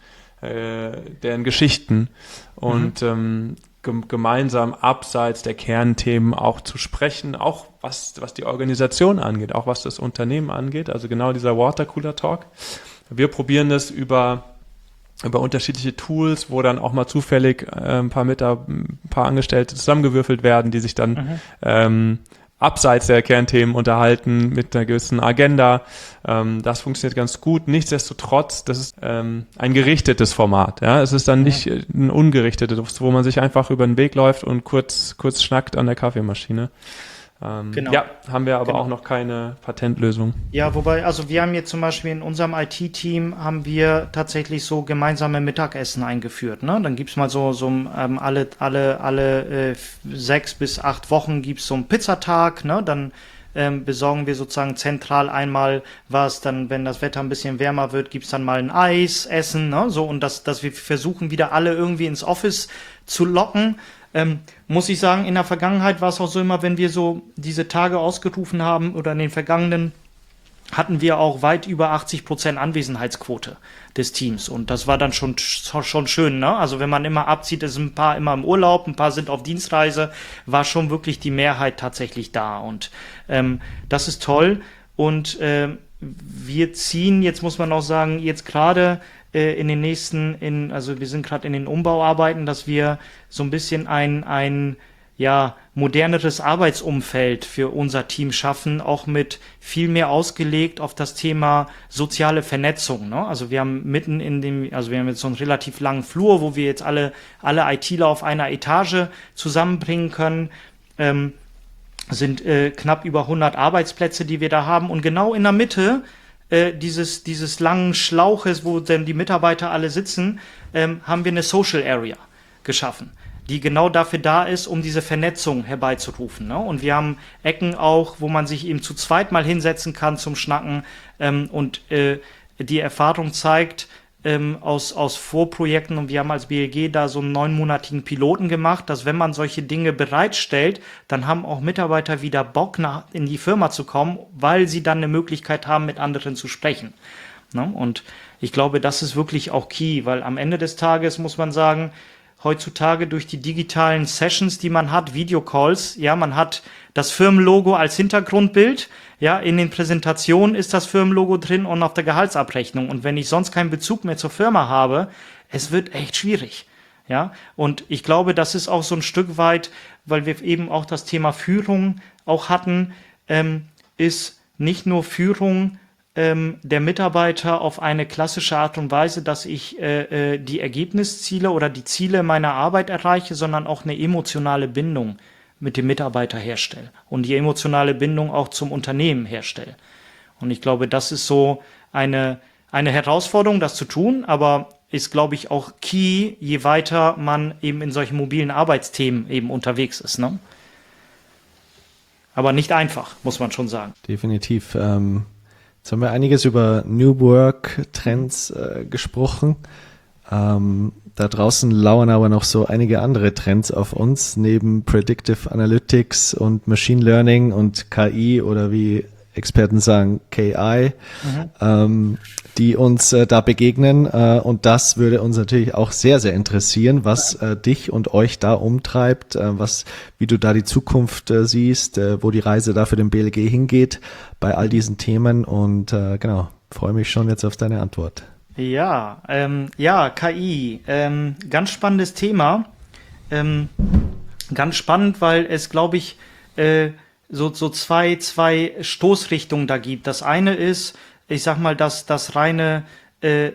Speaker 2: äh, deren Geschichten und mhm. ähm, gemeinsam abseits der Kernthemen auch zu sprechen, auch was, was die Organisation angeht, auch was das Unternehmen angeht, also genau dieser Watercooler-Talk. Wir probieren das über, über unterschiedliche Tools, wo dann auch mal zufällig äh, ein paar Mitar- ein paar Angestellte zusammengewürfelt werden, die sich dann mhm. ähm, abseits der Kernthemen unterhalten mit einer gewissen Agenda. Ähm, das funktioniert ganz gut. Nichtsdestotrotz, das ist ähm, ein gerichtetes Format. Ja, es ist dann nicht ja. ein ungerichtetes, wo man sich einfach über den Weg läuft und kurz kurz schnackt an der Kaffeemaschine. Ähm, genau. Ja, haben wir aber genau. auch noch keine Patentlösung.
Speaker 1: Ja, wobei, also wir haben jetzt zum Beispiel in unserem I T-Team haben wir tatsächlich so gemeinsame Mittagessen eingeführt. Ne? Dann gibt's mal so so ähm, alle alle alle äh, sechs bis acht Wochen gibt's so einen Pizzatag. Ne? Dann ähm, besorgen wir sozusagen zentral einmal was. Dann, wenn das Wetter ein bisschen wärmer wird, gibt's dann mal ein Eis, Essen. Ne? So und das, dass wir versuchen wieder alle irgendwie ins Office zu locken. Ähm, muss ich sagen, in der Vergangenheit war es auch so immer, wenn wir so diese Tage ausgerufen haben oder in den vergangenen, hatten wir auch weit über achtzig Prozent Anwesenheitsquote des Teams. Und das war dann schon, schon schön, ne? Also wenn man immer abzieht, ist ein paar immer im Urlaub, ein paar sind auf Dienstreise, war schon wirklich die Mehrheit tatsächlich da. Und ähm, das ist toll. Und ähm, wir ziehen, jetzt muss man auch sagen, jetzt gerade in den nächsten, in, also wir sind gerade in den Umbauarbeiten, dass wir so ein bisschen ein, ein ja, moderneres Arbeitsumfeld für unser Team schaffen, auch mit viel mehr ausgelegt auf das Thema soziale Vernetzung. Ne? Also wir haben mitten in dem, also wir haben jetzt so einen relativ langen Flur, wo wir jetzt alle, alle ITler auf einer Etage zusammenbringen können. Ähm, sind äh, knapp über hundert Arbeitsplätze, die wir da haben. Und genau in der Mitte dieses dieses langen Schlauches, wo dann die Mitarbeiter alle sitzen, ähm, haben wir eine Social Area geschaffen, die genau dafür da ist, um diese Vernetzung herbeizurufen. Ne? Und wir haben Ecken auch, wo man sich eben zu zweit mal hinsetzen kann zum Schnacken. Ähm, und äh, die Erfahrung zeigt ähm, aus aus Vorprojekten, und wir haben als B L G da so einen neunmonatigen Piloten gemacht, dass wenn man solche Dinge bereitstellt, dann haben auch Mitarbeiter wieder Bock, nach, in die Firma zu kommen, weil sie dann eine Möglichkeit haben, mit anderen zu sprechen. Ne? Und ich glaube, das ist wirklich auch key, weil am Ende des Tages muss man sagen, heutzutage durch die digitalen Sessions, die man hat, Videocalls, ja, man hat das Firmenlogo als Hintergrundbild, ja, in den Präsentationen ist das Firmenlogo drin und auf der Gehaltsabrechnung. Und wenn ich sonst keinen Bezug mehr zur Firma habe, es wird echt schwierig, ja. Und ich glaube, das ist auch so ein Stück weit, weil wir eben auch das Thema Führung auch hatten, ähm, ist nicht nur Führung ähm, der Mitarbeiter auf eine klassische Art und Weise, dass ich äh, äh, die Ergebnisziele oder die Ziele meiner Arbeit erreiche, sondern auch eine emotionale Bindung mit dem Mitarbeiter herstelle und die emotionale Bindung auch zum Unternehmen herstelle. Und ich glaube, das ist so eine, eine Herausforderung, das zu tun, aber ist, glaube ich, auch key, je weiter man eben in solchen mobilen Arbeitsthemen eben unterwegs ist, ne? Aber nicht einfach, muss man schon sagen.
Speaker 3: Definitiv. Ähm, jetzt haben wir einiges über New Work-Trends äh, gesprochen. Ähm, da draußen lauern aber noch so einige andere Trends auf uns, neben Predictive Analytics und Machine Learning und K I oder wie Experten sagen K I, mhm. ähm, die uns äh, da begegnen. Äh, und das würde uns natürlich auch sehr, sehr interessieren, was äh, dich und euch da umtreibt, äh, was, wie du da die Zukunft äh, siehst, äh, wo die Reise da für den B L G hingeht bei all diesen Themen. Und äh, genau, freue mich schon jetzt auf deine Antwort.
Speaker 1: Ja, ähm, ja, K I, ähm, ganz spannendes Thema. Ähm, ganz spannend, weil es, glaube ich, äh, so, so zwei, zwei Stoßrichtungen da gibt. Das eine ist, ich sag mal, das, das reine äh,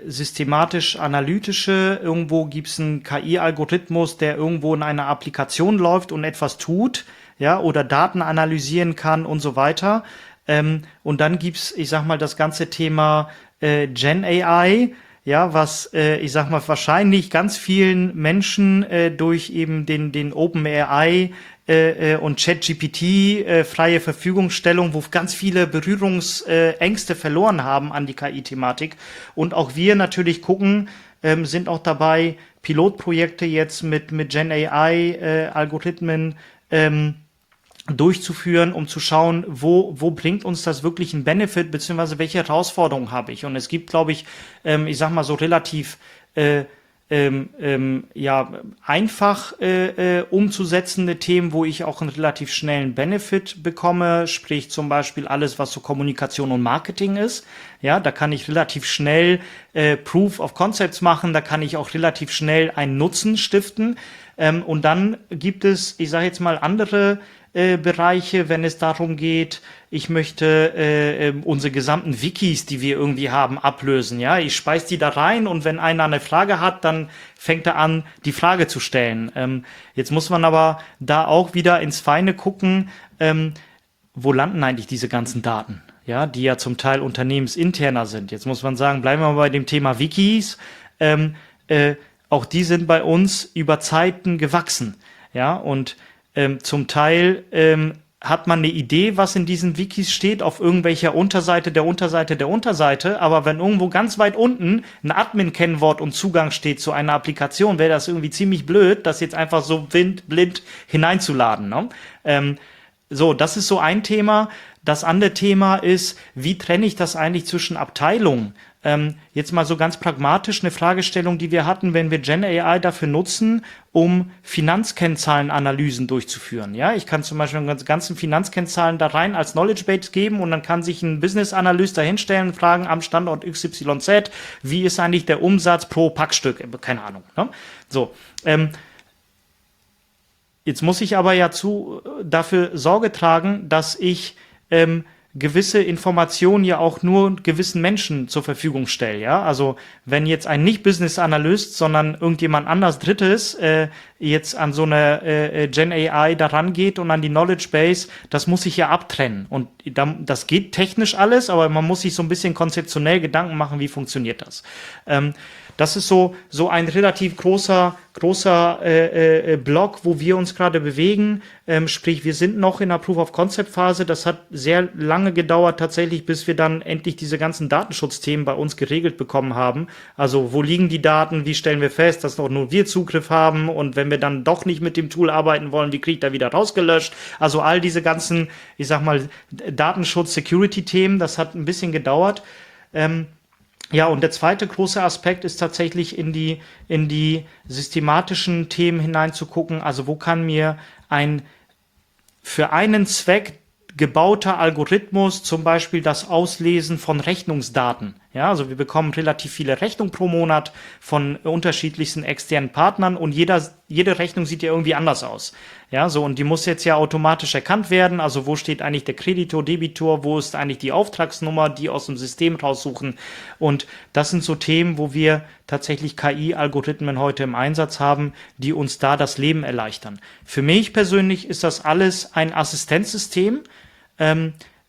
Speaker 1: systematisch-analytische. Irgendwo gibt's einen K I-Algorithmus, der irgendwo in einer Applikation läuft und etwas tut, ja, oder Daten analysieren kann und so weiter. Ähm, und dann gibt's, ich sag mal, das ganze Thema äh, Gen A I, ja, was, äh, ich sag mal, wahrscheinlich ganz vielen Menschen äh, durch eben den, den OpenAI äh, und ChatGPT äh, freie Verfügungstellung, wo ganz viele Berührungsängste äh, verloren haben an die K I-Thematik. Und auch wir natürlich gucken, ähm, sind auch dabei, Pilotprojekte jetzt mit, mit Gen A I-Algorithmen ähm, durchzuführen, um zu schauen, wo wo bringt uns das wirklich einen Benefit, beziehungsweise welche Herausforderungen habe ich. Und es gibt, glaube ich, ähm, ich sag mal so relativ äh, ähm, ähm, ja einfach äh, äh, umzusetzende Themen, wo ich auch einen relativ schnellen Benefit bekomme, sprich zum Beispiel alles, was so Kommunikation und Marketing ist. Ja, da kann ich relativ schnell äh, Proof of Concepts machen, da kann ich auch relativ schnell einen Nutzen stiften. Ähm, und dann gibt es, ich sage jetzt mal, andere Äh, Bereiche, wenn es darum geht, ich möchte äh, äh, unsere gesamten Wikis, die wir irgendwie haben, ablösen. Ja, ich speise die da rein und wenn einer eine Frage hat, dann fängt er an, die Frage zu stellen. Ähm, jetzt muss man aber da auch wieder ins Feine gucken, ähm, wo landen eigentlich diese ganzen Daten? Ja, die ja zum Teil unternehmensinterner sind. Jetzt muss man sagen, bleiben wir mal bei dem Thema Wikis. Ähm, äh, auch die sind bei uns über Zeiten gewachsen. Ja, und Ähm, zum Teil ähm, hat man eine Idee, was in diesen Wikis steht, auf irgendwelcher Unterseite der Unterseite der Unterseite, aber wenn irgendwo ganz weit unten ein Admin-Kennwort und Zugang steht zu einer Applikation, wäre das irgendwie ziemlich blöd, das jetzt einfach so blind, blind hineinzuladen, ne? Ähm, so, das ist so ein Thema. Das andere Thema ist, wie trenne ich das eigentlich zwischen Abteilungen? Ähm, jetzt mal so ganz pragmatisch eine Fragestellung, die wir hatten, wenn wir Gen A I dafür nutzen, um Finanzkennzahlenanalysen durchzuführen. Ja, ich kann zum Beispiel die ganzen Finanzkennzahlen da rein als Knowledge Base geben und dann kann sich ein Business Analyst dahinstellen und fragen am Standort X Y Z, wie ist eigentlich der Umsatz pro Packstück? Keine Ahnung. Ne? So, ähm, jetzt muss ich aber ja zu dafür Sorge tragen, dass ich ähm, gewisse Informationen ja auch nur gewissen Menschen zur Verfügung stelle, ja, also wenn jetzt ein Nicht-Business-Analyst, sondern irgendjemand anders Drittes äh, jetzt an so eine äh, Gen A I da rangeht und an die Knowledge Base, das muss ich ja abtrennen und dann, das geht technisch alles, aber man muss sich so ein bisschen konzeptionell Gedanken machen, wie funktioniert das. Ähm, Das ist so so ein relativ großer großer äh, äh, Block, wo wir uns gerade bewegen. Ähm, sprich, wir sind noch in der Proof-of-Concept-Phase. Das hat sehr lange gedauert tatsächlich, bis wir dann endlich diese ganzen Datenschutzthemen bei uns geregelt bekommen haben. Also wo liegen die Daten? Wie stellen wir fest, dass auch nur wir Zugriff haben? Und wenn wir dann doch nicht mit dem Tool arbeiten wollen, wie kriegt er wieder rausgelöscht? Also all diese ganzen, ich sag mal, Datenschutz-Security-Themen, das hat ein bisschen gedauert. Ähm, Ja, und der zweite große Aspekt ist tatsächlich in die, in die systematischen Themen hineinzugucken. Also wo kann mir ein für einen Zweck gebauter Algorithmus zum Beispiel das Auslesen von Rechnungsdaten. Ja, also wir bekommen relativ viele Rechnungen pro Monat von unterschiedlichsten externen Partnern und jeder, jede Rechnung sieht ja irgendwie anders aus. Ja, so, und die muss jetzt ja automatisch erkannt werden. Also wo steht eigentlich der Kreditor, Debitor, wo ist eigentlich die Auftragsnummer, die aus dem System raussuchen. Und das sind so Themen, wo wir tatsächlich K I-Algorithmen heute im Einsatz haben, die uns da das Leben erleichtern. Für mich persönlich ist das alles ein Assistenzsystem, ähm,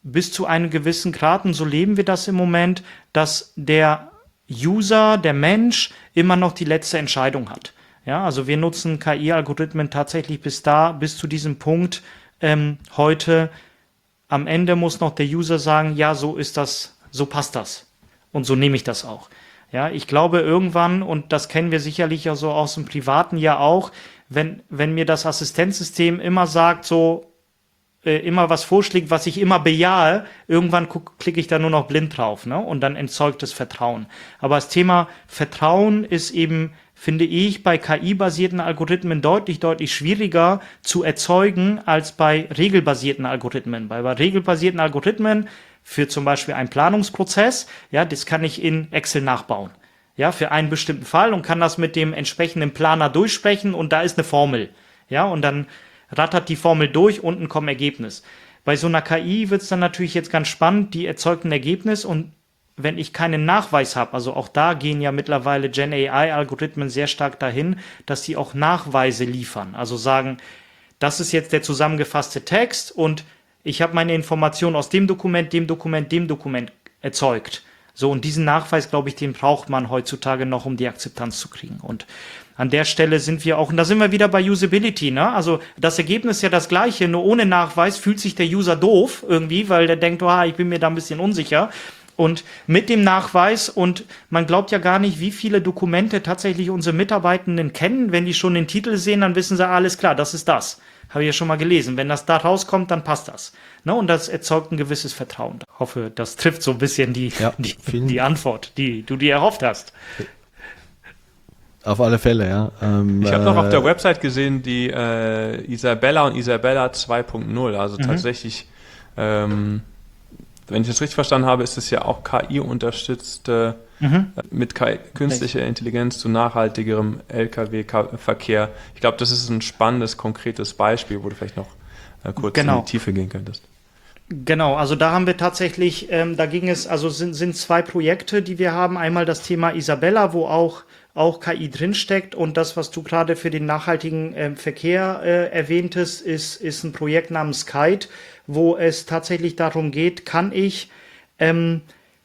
Speaker 1: bis zu einem gewissen Grad, und so leben wir das im Moment, dass der User, der Mensch, immer noch die letzte Entscheidung hat. Ja, also wir nutzen K I-Algorithmen tatsächlich bis da, bis zu diesem Punkt ähm, heute. Am Ende muss noch der User sagen, ja, so ist das, so passt das. Und so nehme ich das auch. Ja, ich glaube irgendwann, und das kennen wir sicherlich ja so aus dem Privaten ja auch, wenn, wenn mir das Assistenzsystem immer sagt, so, äh, immer was vorschlägt, was ich immer bejahe, irgendwann klicke ich da nur noch blind drauf, ne? Und dann entzeugt es Vertrauen. Aber das Thema Vertrauen ist eben, finde ich, bei K I-basierten Algorithmen deutlich, deutlich schwieriger zu erzeugen als bei regelbasierten Algorithmen. Bei, bei regelbasierten Algorithmen für zum Beispiel einen Planungsprozess, ja, das kann ich in Excel nachbauen, ja, für einen bestimmten Fall und kann das mit dem entsprechenden Planer durchsprechen und da ist eine Formel, ja, und dann rattert die Formel durch, unten kommt Ergebnis. Bei so einer K I wird es dann natürlich jetzt ganz spannend, die erzeugt ein Ergebnis und wenn ich keinen Nachweis habe, also auch da gehen ja mittlerweile Gen A I-Algorithmen sehr stark dahin, dass die auch Nachweise liefern. Also sagen, das ist jetzt der zusammengefasste Text und ich habe meine Informationen aus dem Dokument, dem Dokument, dem Dokument erzeugt. So, und diesen Nachweis, glaube ich, den braucht man heutzutage noch, um die Akzeptanz zu kriegen. Und an der Stelle sind wir auch, und da sind wir wieder bei Usability, ne? Also das Ergebnis ist ja das gleiche, nur ohne Nachweis fühlt sich der User doof irgendwie, weil der denkt, oh, ich bin mir da ein bisschen unsicher. Und mit dem Nachweis, und man glaubt ja gar nicht, wie viele Dokumente tatsächlich unsere Mitarbeitenden kennen. Wenn die schon den Titel sehen, dann wissen sie, alles klar, das ist das. Habe ich ja schon mal gelesen. Wenn das da rauskommt, dann passt das. Ne? Und das erzeugt ein gewisses Vertrauen. Ich hoffe, das trifft so ein bisschen die, ja, die, die Antwort, die du dir erhofft hast.
Speaker 3: Auf alle Fälle, ja. Ähm,
Speaker 2: ich habe noch auf der Website gesehen, die äh, Isabella und Isabella zwei Punkt null. Also mhm. tatsächlich... Ähm, wenn ich das richtig verstanden habe, ist es ja auch K I-unterstützt äh, mhm. mit K I, künstlicher Intelligenz zu nachhaltigerem L K W-Verkehr. Ich glaube, das ist ein spannendes, konkretes Beispiel, wo du vielleicht noch äh, kurz genau. in die Tiefe gehen könntest.
Speaker 1: Genau, also da haben wir tatsächlich, ähm, da ging es, also sind, sind zwei Projekte, die wir haben. Einmal das Thema Isabella, wo auch auch K I drinsteckt, und das, was du gerade für den nachhaltigen äh, Verkehr äh, erwähntest, ist, ist ein Projekt namens Kite, wo es tatsächlich darum geht, kann ich ähm,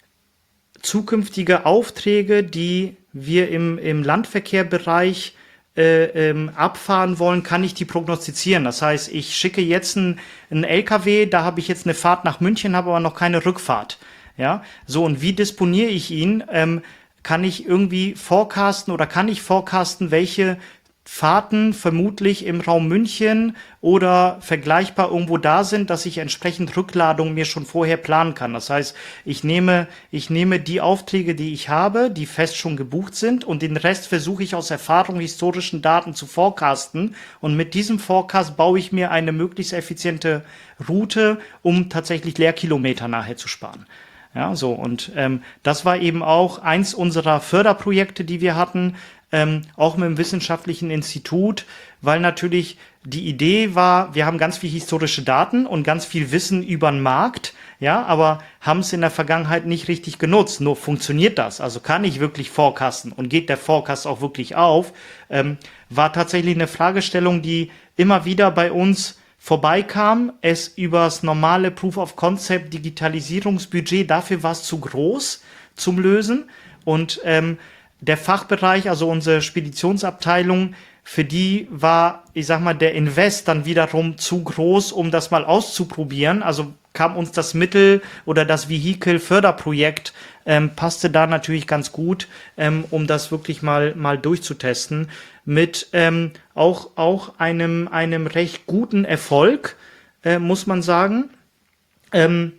Speaker 1: zukünftige Aufträge, die wir im, im Landverkehrbereich äh, ähm, abfahren wollen, kann ich die prognostizieren. Das heißt, ich schicke jetzt einen, einen L K W, da habe ich jetzt eine Fahrt nach München, habe aber noch keine Rückfahrt. Ja, so, und wie disponiere ich ihn? Ähm, kann ich irgendwie forecasten oder kann ich forecasten, welche Fahrten vermutlich im Raum München oder vergleichbar irgendwo da sind, dass ich entsprechend Rückladungen mir schon vorher planen kann. Das heißt, ich nehme, ich nehme die Aufträge, die ich habe, die fest schon gebucht sind, und den Rest versuche ich aus Erfahrung, historischen Daten zu forecasten, und mit diesem Forecast baue ich mir eine möglichst effiziente Route, um tatsächlich Leerkilometer nachher zu sparen. Ja, so, und ähm, das war eben auch eins unserer Förderprojekte, die wir hatten, ähm, auch mit dem wissenschaftlichen Institut, weil natürlich die Idee war, wir haben ganz viel historische Daten und ganz viel Wissen über den Markt, ja, aber haben es in der Vergangenheit nicht richtig genutzt. Nur funktioniert das? Also kann ich wirklich forecasten und geht der Forecast auch wirklich auf? Ähm, war tatsächlich eine Fragestellung, die immer wieder bei uns vorbeikam, es übers normale Proof of Concept Digitalisierungsbudget, dafür war es zu groß zum Lösen, und ähm, der Fachbereich, also unsere Speditionsabteilung, für die war, ich sag mal, der Invest dann wiederum zu groß, um das mal auszuprobieren. Also kam uns das Mittel oder das Vehikel Förderprojekt ähm, passte da natürlich ganz gut, ähm, um das wirklich mal mal durchzutesten, mit ähm, auch auch einem einem recht guten Erfolg, äh, muss man sagen, ähm,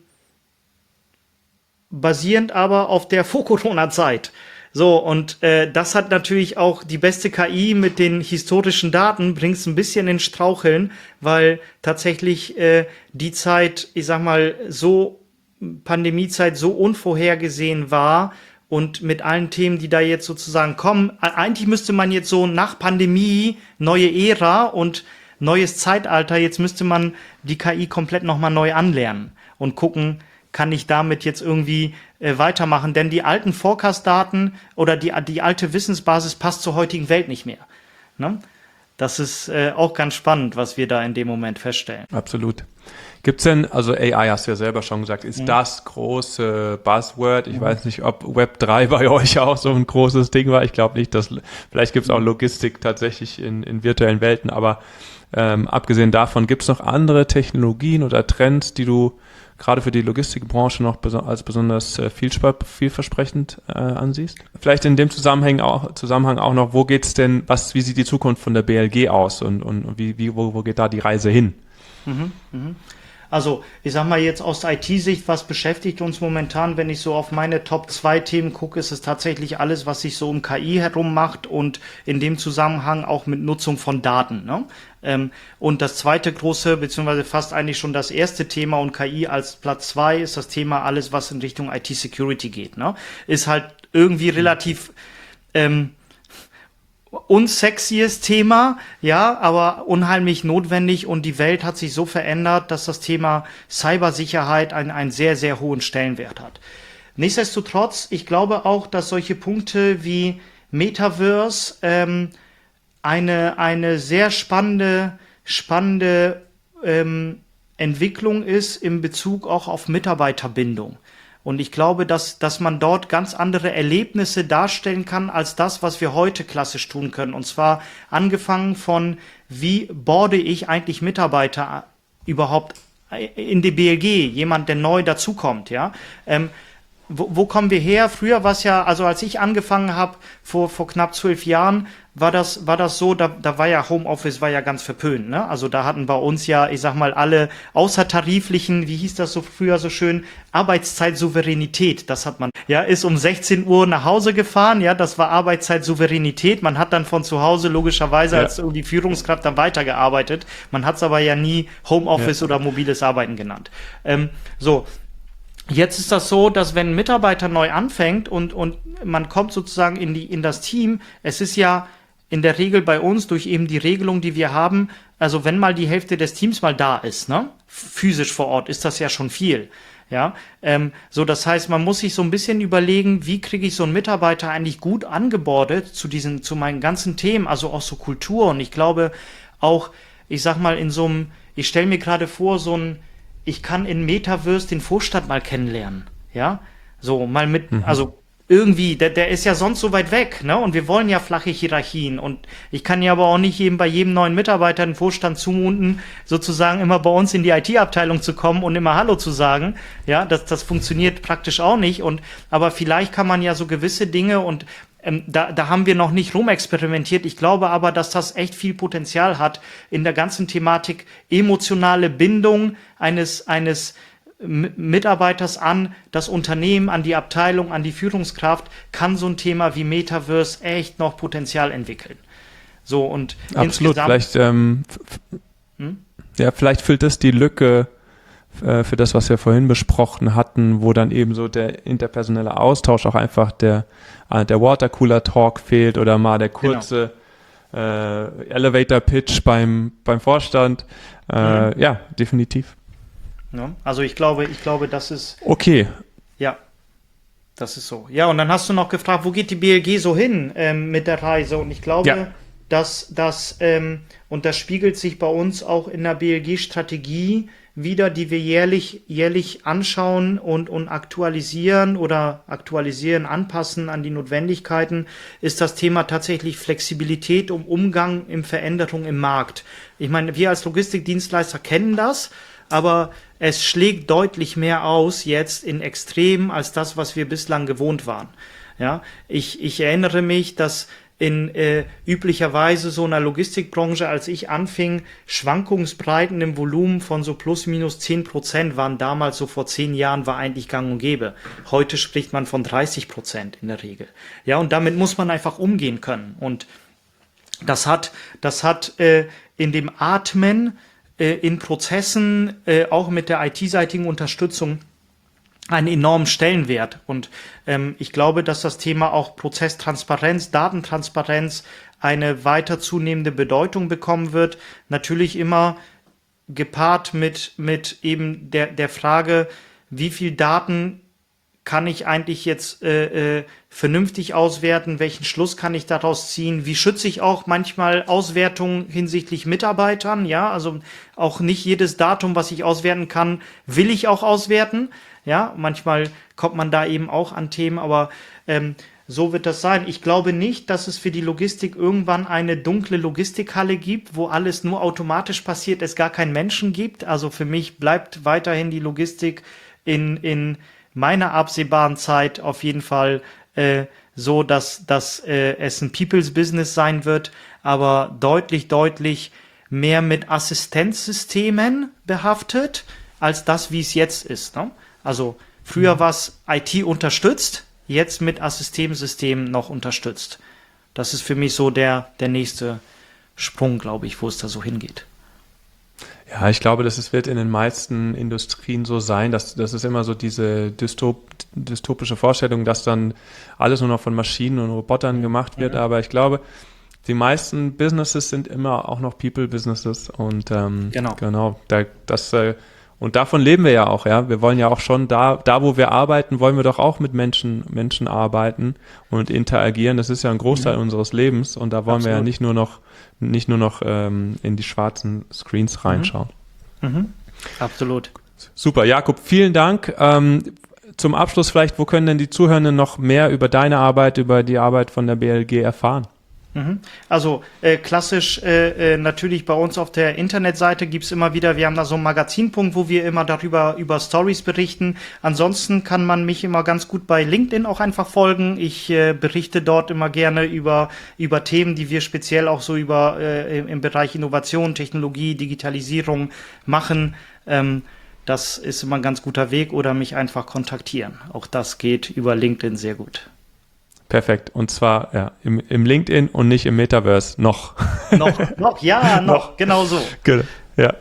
Speaker 1: basierend aber auf der Vor-Corona-Zeit. So, und äh, das hat natürlich auch die beste K I mit den historischen Daten, bringt es ein bisschen in Straucheln, weil tatsächlich äh, die Zeit, ich sag mal, so Pandemiezeit so unvorhergesehen war, und mit allen Themen, die da jetzt sozusagen kommen. Eigentlich müsste man jetzt so nach Pandemie, neue Ära und neues Zeitalter, jetzt müsste man die K I komplett nochmal neu anlernen und gucken, kann ich damit jetzt irgendwie äh, weitermachen? Denn die alten Forecast-Daten oder die, die alte Wissensbasis passt zur heutigen Welt nicht mehr. Ne? Das ist äh, auch ganz spannend, was wir da in dem Moment feststellen.
Speaker 2: Absolut. Gibt's denn, also A I hast du ja selber schon gesagt, ist mhm. das große Buzzword? Ich mhm. weiß nicht, ob Web drei bei euch auch so ein großes Ding war. Ich glaube nicht, dass vielleicht gibt's auch Logistik tatsächlich in, in virtuellen Welten, aber ähm, abgesehen davon, gibt's noch andere Technologien oder Trends, die du gerade für die Logistikbranche noch beso- als besonders äh, vielspar- vielversprechend äh, ansiehst? Vielleicht in dem Zusammenhang auch, Zusammenhang auch noch, wo geht's denn, was, wie sieht die Zukunft von der B L G aus und, und wie, wie, wo, wo geht da die Reise hin?
Speaker 1: Mhm, mh. Also, ich sag mal jetzt aus I T-Sicht, was beschäftigt uns momentan, wenn ich so auf meine Top zwei Themen gucke, ist es tatsächlich alles, was sich so um K I herum macht und in dem Zusammenhang auch mit Nutzung von Daten, ne? Ähm, und das zweite große, beziehungsweise fast eigentlich schon das erste Thema und K I als Platz zwei ist das Thema alles, was in Richtung I T-Security geht, ne? Ist halt irgendwie relativ, ähm, unsexies Thema, ja, aber unheimlich notwendig und die Welt hat sich so verändert, dass das Thema Cybersicherheit einen, einen sehr, sehr hohen Stellenwert hat. Nichtsdestotrotz, ich glaube auch, dass solche Punkte wie Metaverse ähm, eine, eine sehr spannende, spannende ähm, Entwicklung ist in Bezug auch auf Mitarbeiterbindung. Und ich glaube, dass, dass man dort ganz andere Erlebnisse darstellen kann, als das, was wir heute klassisch tun können. Und zwar angefangen von, wie boarde ich eigentlich Mitarbeiter überhaupt in die B L G, jemand, der neu dazukommt, ja. Ähm, wo, wo kommen wir her? Früher war es ja, also als ich angefangen habe, vor, vor knapp zwölf Jahren, war das, war das so, da, da war ja Homeoffice war ja ganz verpönt, ne? Also da hatten bei uns ja, ich sag mal, alle außertariflichen, wie hieß das so früher so schön, Arbeitszeitsouveränität, das hat man, ja, ist um sechzehn Uhr nach Hause gefahren, ja, das war Arbeitszeitsouveränität, man hat dann von zu Hause logischerweise ja. als irgendwie Führungskraft dann weitergearbeitet, man hat es aber ja nie Homeoffice ja. oder mobiles Arbeiten genannt. Ähm, so, jetzt ist das so, dass wenn ein Mitarbeiter neu anfängt und, und man kommt sozusagen in die, in das Team, es ist ja in der Regel bei uns durch eben die Regelung, die wir haben, also wenn mal die Hälfte des Teams mal da ist, ne, physisch vor Ort, ist das ja schon viel, ja, ähm, so das heißt, man muss sich so ein bisschen überlegen, wie kriege ich so einen Mitarbeiter eigentlich gut angebordet zu diesen, zu meinen ganzen Themen, also auch so Kultur und ich glaube auch, ich sag mal in so einem, ich stelle mir gerade vor, so ein, ich kann in Metaverse den Vorstand mal kennenlernen, ja, so mal mit, mhm. also irgendwie, der, der ist ja sonst so weit weg, ne? Und wir wollen ja flache Hierarchien. Und ich kann ja aber auch nicht eben bei jedem neuen Mitarbeiter den Vorstand zumuten, sozusagen immer bei uns in die I T-Abteilung zu kommen und immer Hallo zu sagen. Ja, das, das funktioniert praktisch auch nicht. Und aber vielleicht kann man ja so gewisse Dinge und ähm, da, da haben wir noch nicht rumexperimentiert. Ich glaube aber, dass das echt viel Potenzial hat in der ganzen Thematik emotionale Bindung eines eines Mitarbeiters an das Unternehmen, an die Abteilung, an die Führungskraft, kann so ein Thema wie Metaverse echt noch Potenzial entwickeln. So und
Speaker 2: absolut, vielleicht ähm, f- hm? ja, vielleicht füllt das die Lücke äh, für das, was wir vorhin besprochen hatten, wo dann eben so der interpersonelle Austausch auch einfach der äh, der Watercooler-Talk fehlt oder mal der kurze genau. äh, Elevator-Pitch beim beim Vorstand. Äh, mhm. Ja, definitiv.
Speaker 1: Ne? Also ich glaube, ich glaube, das ist...
Speaker 2: Okay.
Speaker 1: Ja, das ist so. Ja, und dann hast du noch gefragt, wo geht die B L G so hin ähm, mit der Reise? Und ich glaube, ja. dass das, ähm, und das spiegelt sich bei uns auch in der B L G-Strategie wieder, die wir jährlich, jährlich anschauen und, und aktualisieren oder aktualisieren, anpassen an die Notwendigkeiten, ist das Thema tatsächlich Flexibilität um Umgang in Veränderung im Markt. Ich meine, wir als Logistikdienstleister kennen das, aber es schlägt deutlich mehr aus jetzt in Extremen als das, was wir bislang gewohnt waren. Ja, ich, ich erinnere mich, dass in äh, üblicherweise so einer Logistikbranche, als ich anfing, Schwankungsbreiten im Volumen von so plus minus zehn Prozent waren damals, so vor zehn Jahren, war eigentlich gang und gäbe. Heute spricht man von dreißig Prozent in der Regel. Ja, und damit muss man einfach umgehen können. Und das hat, das hat äh, in dem Atmen in Prozessen, äh, auch mit der I T-seitigen Unterstützung, einen enormen Stellenwert. Und ähm, ich glaube, dass das Thema auch Prozesstransparenz, Datentransparenz eine weiter zunehmende Bedeutung bekommen wird. Natürlich immer gepaart mit, mit eben der, der Frage, wie viel Daten kann ich eigentlich jetzt äh, äh, vernünftig auswerten, welchen Schluss kann ich daraus ziehen, wie schütze ich auch manchmal Auswertungen hinsichtlich Mitarbeitern, ja, also auch nicht jedes Datum, was ich auswerten kann, will ich auch auswerten, ja, manchmal kommt man da eben auch an Themen, aber ähm, so wird das sein. Ich glaube nicht, dass es für die Logistik irgendwann eine dunkle Logistikhalle gibt, wo alles nur automatisch passiert, es gar keinen Menschen gibt. Also für mich bleibt weiterhin die Logistik in, in meiner absehbaren Zeit auf jeden Fall äh, so, dass, dass äh, es ein People's Business sein wird, aber deutlich, deutlich mehr mit Assistenzsystemen behaftet, als das, wie es jetzt ist. Ne? Also früher war es I T unterstützt, jetzt mit Assistenzsystemen noch unterstützt. Das ist für mich so der, der nächste Sprung, glaube ich, wo es da so hingeht.
Speaker 2: Ja, ich glaube, dass es wird in den meisten Industrien so sein, dass das ist immer so diese dystop, dystopische Vorstellung, dass dann alles nur noch von Maschinen und Robotern gemacht wird. Mhm. Aber ich glaube, die meisten Businesses sind immer auch noch People-Businesses und ähm, genau, genau da, das äh, und davon leben wir ja auch, ja. Wir wollen ja auch schon da, da wo wir arbeiten, wollen wir doch auch mit Menschen, Menschen arbeiten und interagieren. Das ist ja ein Großteil mhm. unseres Lebens und da wollen Absolut. wir ja nicht nur noch, nicht nur noch ähm, in die schwarzen Screens reinschauen.
Speaker 1: Mhm. Mhm. Absolut.
Speaker 2: Super, Jakob, vielen Dank. Ähm, zum Abschluss vielleicht, wo können denn die Zuhörenden noch mehr über deine Arbeit, über die Arbeit von der B L G erfahren?
Speaker 1: Also äh, klassisch äh, äh, natürlich bei uns auf der Internetseite gibt's immer wieder, wir haben da so einen Magazinpunkt, wo wir immer darüber über Stories berichten. Ansonsten kann man mich immer ganz gut bei LinkedIn auch einfach folgen. Ich äh, berichte dort immer gerne über über Themen, die wir speziell auch so über äh, im Bereich Innovation, Technologie, Digitalisierung machen. Ähm, das ist immer ein ganz guter Weg oder mich einfach kontaktieren. Auch das geht über LinkedIn sehr gut.
Speaker 2: Perfekt. Und zwar ja, im, im LinkedIn und nicht im Metaverse. Noch.
Speaker 1: Noch, noch, ja, noch, noch. Genau so.
Speaker 2: Genau. Ja.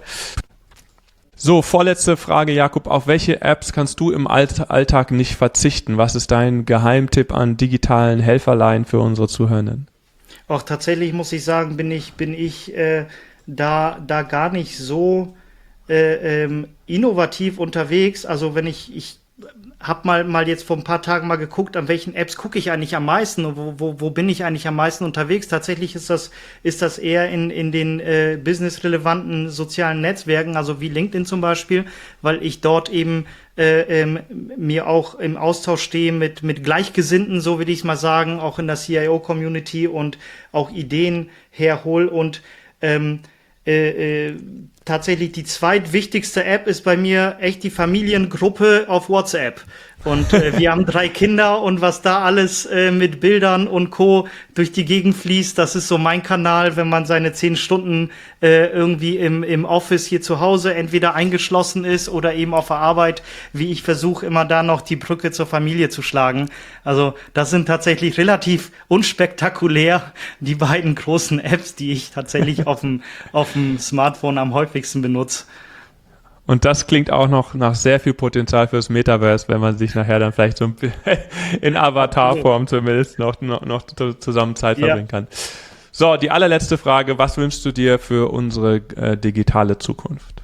Speaker 2: So, vorletzte Frage, Jakob. Auf welche Apps kannst du im Alltag nicht verzichten? Was ist dein Geheimtipp an digitalen Helferlein für unsere Zuhörenden?
Speaker 1: Auch tatsächlich muss ich sagen, bin ich, bin ich äh, da, da gar nicht so äh, ähm, innovativ unterwegs. Also wenn ich, ich hab mal mal jetzt vor ein paar Tagen mal geguckt, an welchen Apps gucke ich eigentlich am meisten und wo, wo, wo bin ich eigentlich am meisten unterwegs. Tatsächlich ist das ist das eher in in den äh, businessrelevanten sozialen Netzwerken, also wie LinkedIn zum Beispiel, weil ich dort eben äh, ähm, mir auch im Austausch stehe mit mit Gleichgesinnten, so will ich es mal sagen, auch in der C I O-Community und auch Ideen herhol und ähm, Äh, äh, tatsächlich die zweitwichtigste App ist bei mir echt die Familiengruppe auf WhatsApp. Und äh, wir haben drei Kinder und was da alles äh, mit Bildern und Co. durch die Gegend fließt, das ist so mein Kanal, wenn man seine zehn Stunden äh, irgendwie im, im Office hier zu Hause entweder eingeschlossen ist oder eben auf der Arbeit, wie ich versuche immer da noch die Brücke zur Familie zu schlagen. Also das sind tatsächlich relativ unspektakulär die beiden großen Apps, die ich tatsächlich auf dem auf dem Smartphone am häufigsten benutze.
Speaker 2: Und das klingt auch noch nach sehr viel Potenzial fürs Metaverse, wenn man sich nachher dann vielleicht so in Avatarform zumindest noch, noch, noch zusammen Zeit
Speaker 1: ja.
Speaker 2: verbringen kann. So, die allerletzte Frage. Was wünschst du dir für unsere äh, digitale Zukunft?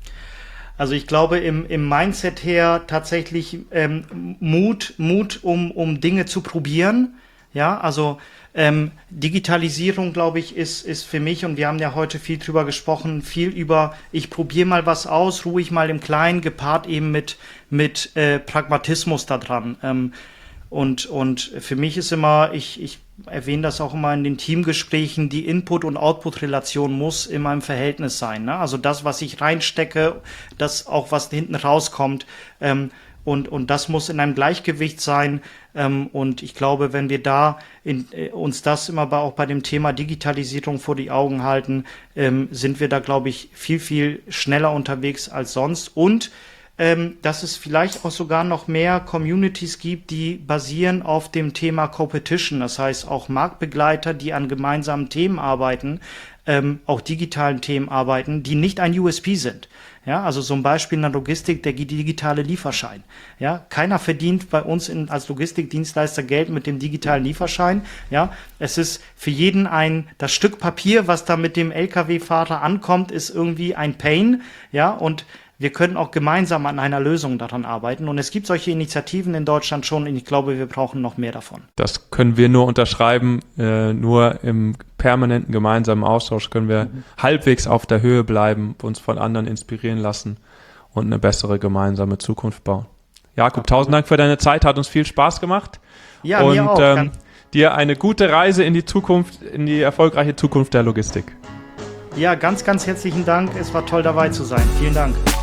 Speaker 1: Also ich glaube im, im Mindset her tatsächlich ähm, Mut, Mut, um, um Dinge zu probieren. Ja, also ähm, Digitalisierung, glaube ich, ist ist für mich, und wir haben ja heute viel drüber gesprochen, viel über, ich probiere mal was aus, ruhig mal im Kleinen, gepaart eben mit mit äh, Pragmatismus da dran. Ähm, und und für mich ist immer, ich ich erwähne das auch immer in den Teamgesprächen, die Input- und Output-Relation muss immer im Verhältnis sein. Ne? Also das, was ich reinstecke, das auch, was hinten rauskommt, ähm, Und, und das muss in einem Gleichgewicht sein. Ähm, und ich glaube, wenn wir da in, äh, uns das immer bei, auch bei dem Thema Digitalisierung vor die Augen halten, ähm, sind wir da, glaube ich, viel, viel schneller unterwegs als sonst. Und ähm, dass es vielleicht auch sogar noch mehr Communities gibt, die basieren auf dem Thema Competition. Das heißt, auch Marktbegleiter, die an gemeinsamen Themen arbeiten, ähm, auch digitalen Themen arbeiten, die nicht ein U S P sind. Ja, also zum Beispiel in der Logistik der digitale Lieferschein. Ja, keiner verdient bei uns in, als Logistikdienstleister Geld mit dem digitalen Lieferschein. Ja, es ist für jeden ein, das Stück Papier, was da mit dem L K W-Fahrer ankommt, ist irgendwie ein Pain. Ja, und wir können auch gemeinsam an einer Lösung daran arbeiten. Und es gibt solche Initiativen in Deutschland schon und ich glaube, wir brauchen noch mehr davon.
Speaker 2: Das können wir nur unterschreiben. Äh, nur im permanenten gemeinsamen Austausch können wir mhm. halbwegs auf der Höhe bleiben, uns von anderen inspirieren lassen und eine bessere gemeinsame Zukunft bauen. Jakob, tausend Dank für deine Zeit, hat uns viel Spaß gemacht.
Speaker 1: Ja,
Speaker 2: und
Speaker 1: mir auch.
Speaker 2: Ähm, dir eine gute Reise in die Zukunft, in die erfolgreiche Zukunft der Logistik.
Speaker 1: Ja, ganz, ganz herzlichen Dank. Es war toll dabei zu sein. Vielen Dank.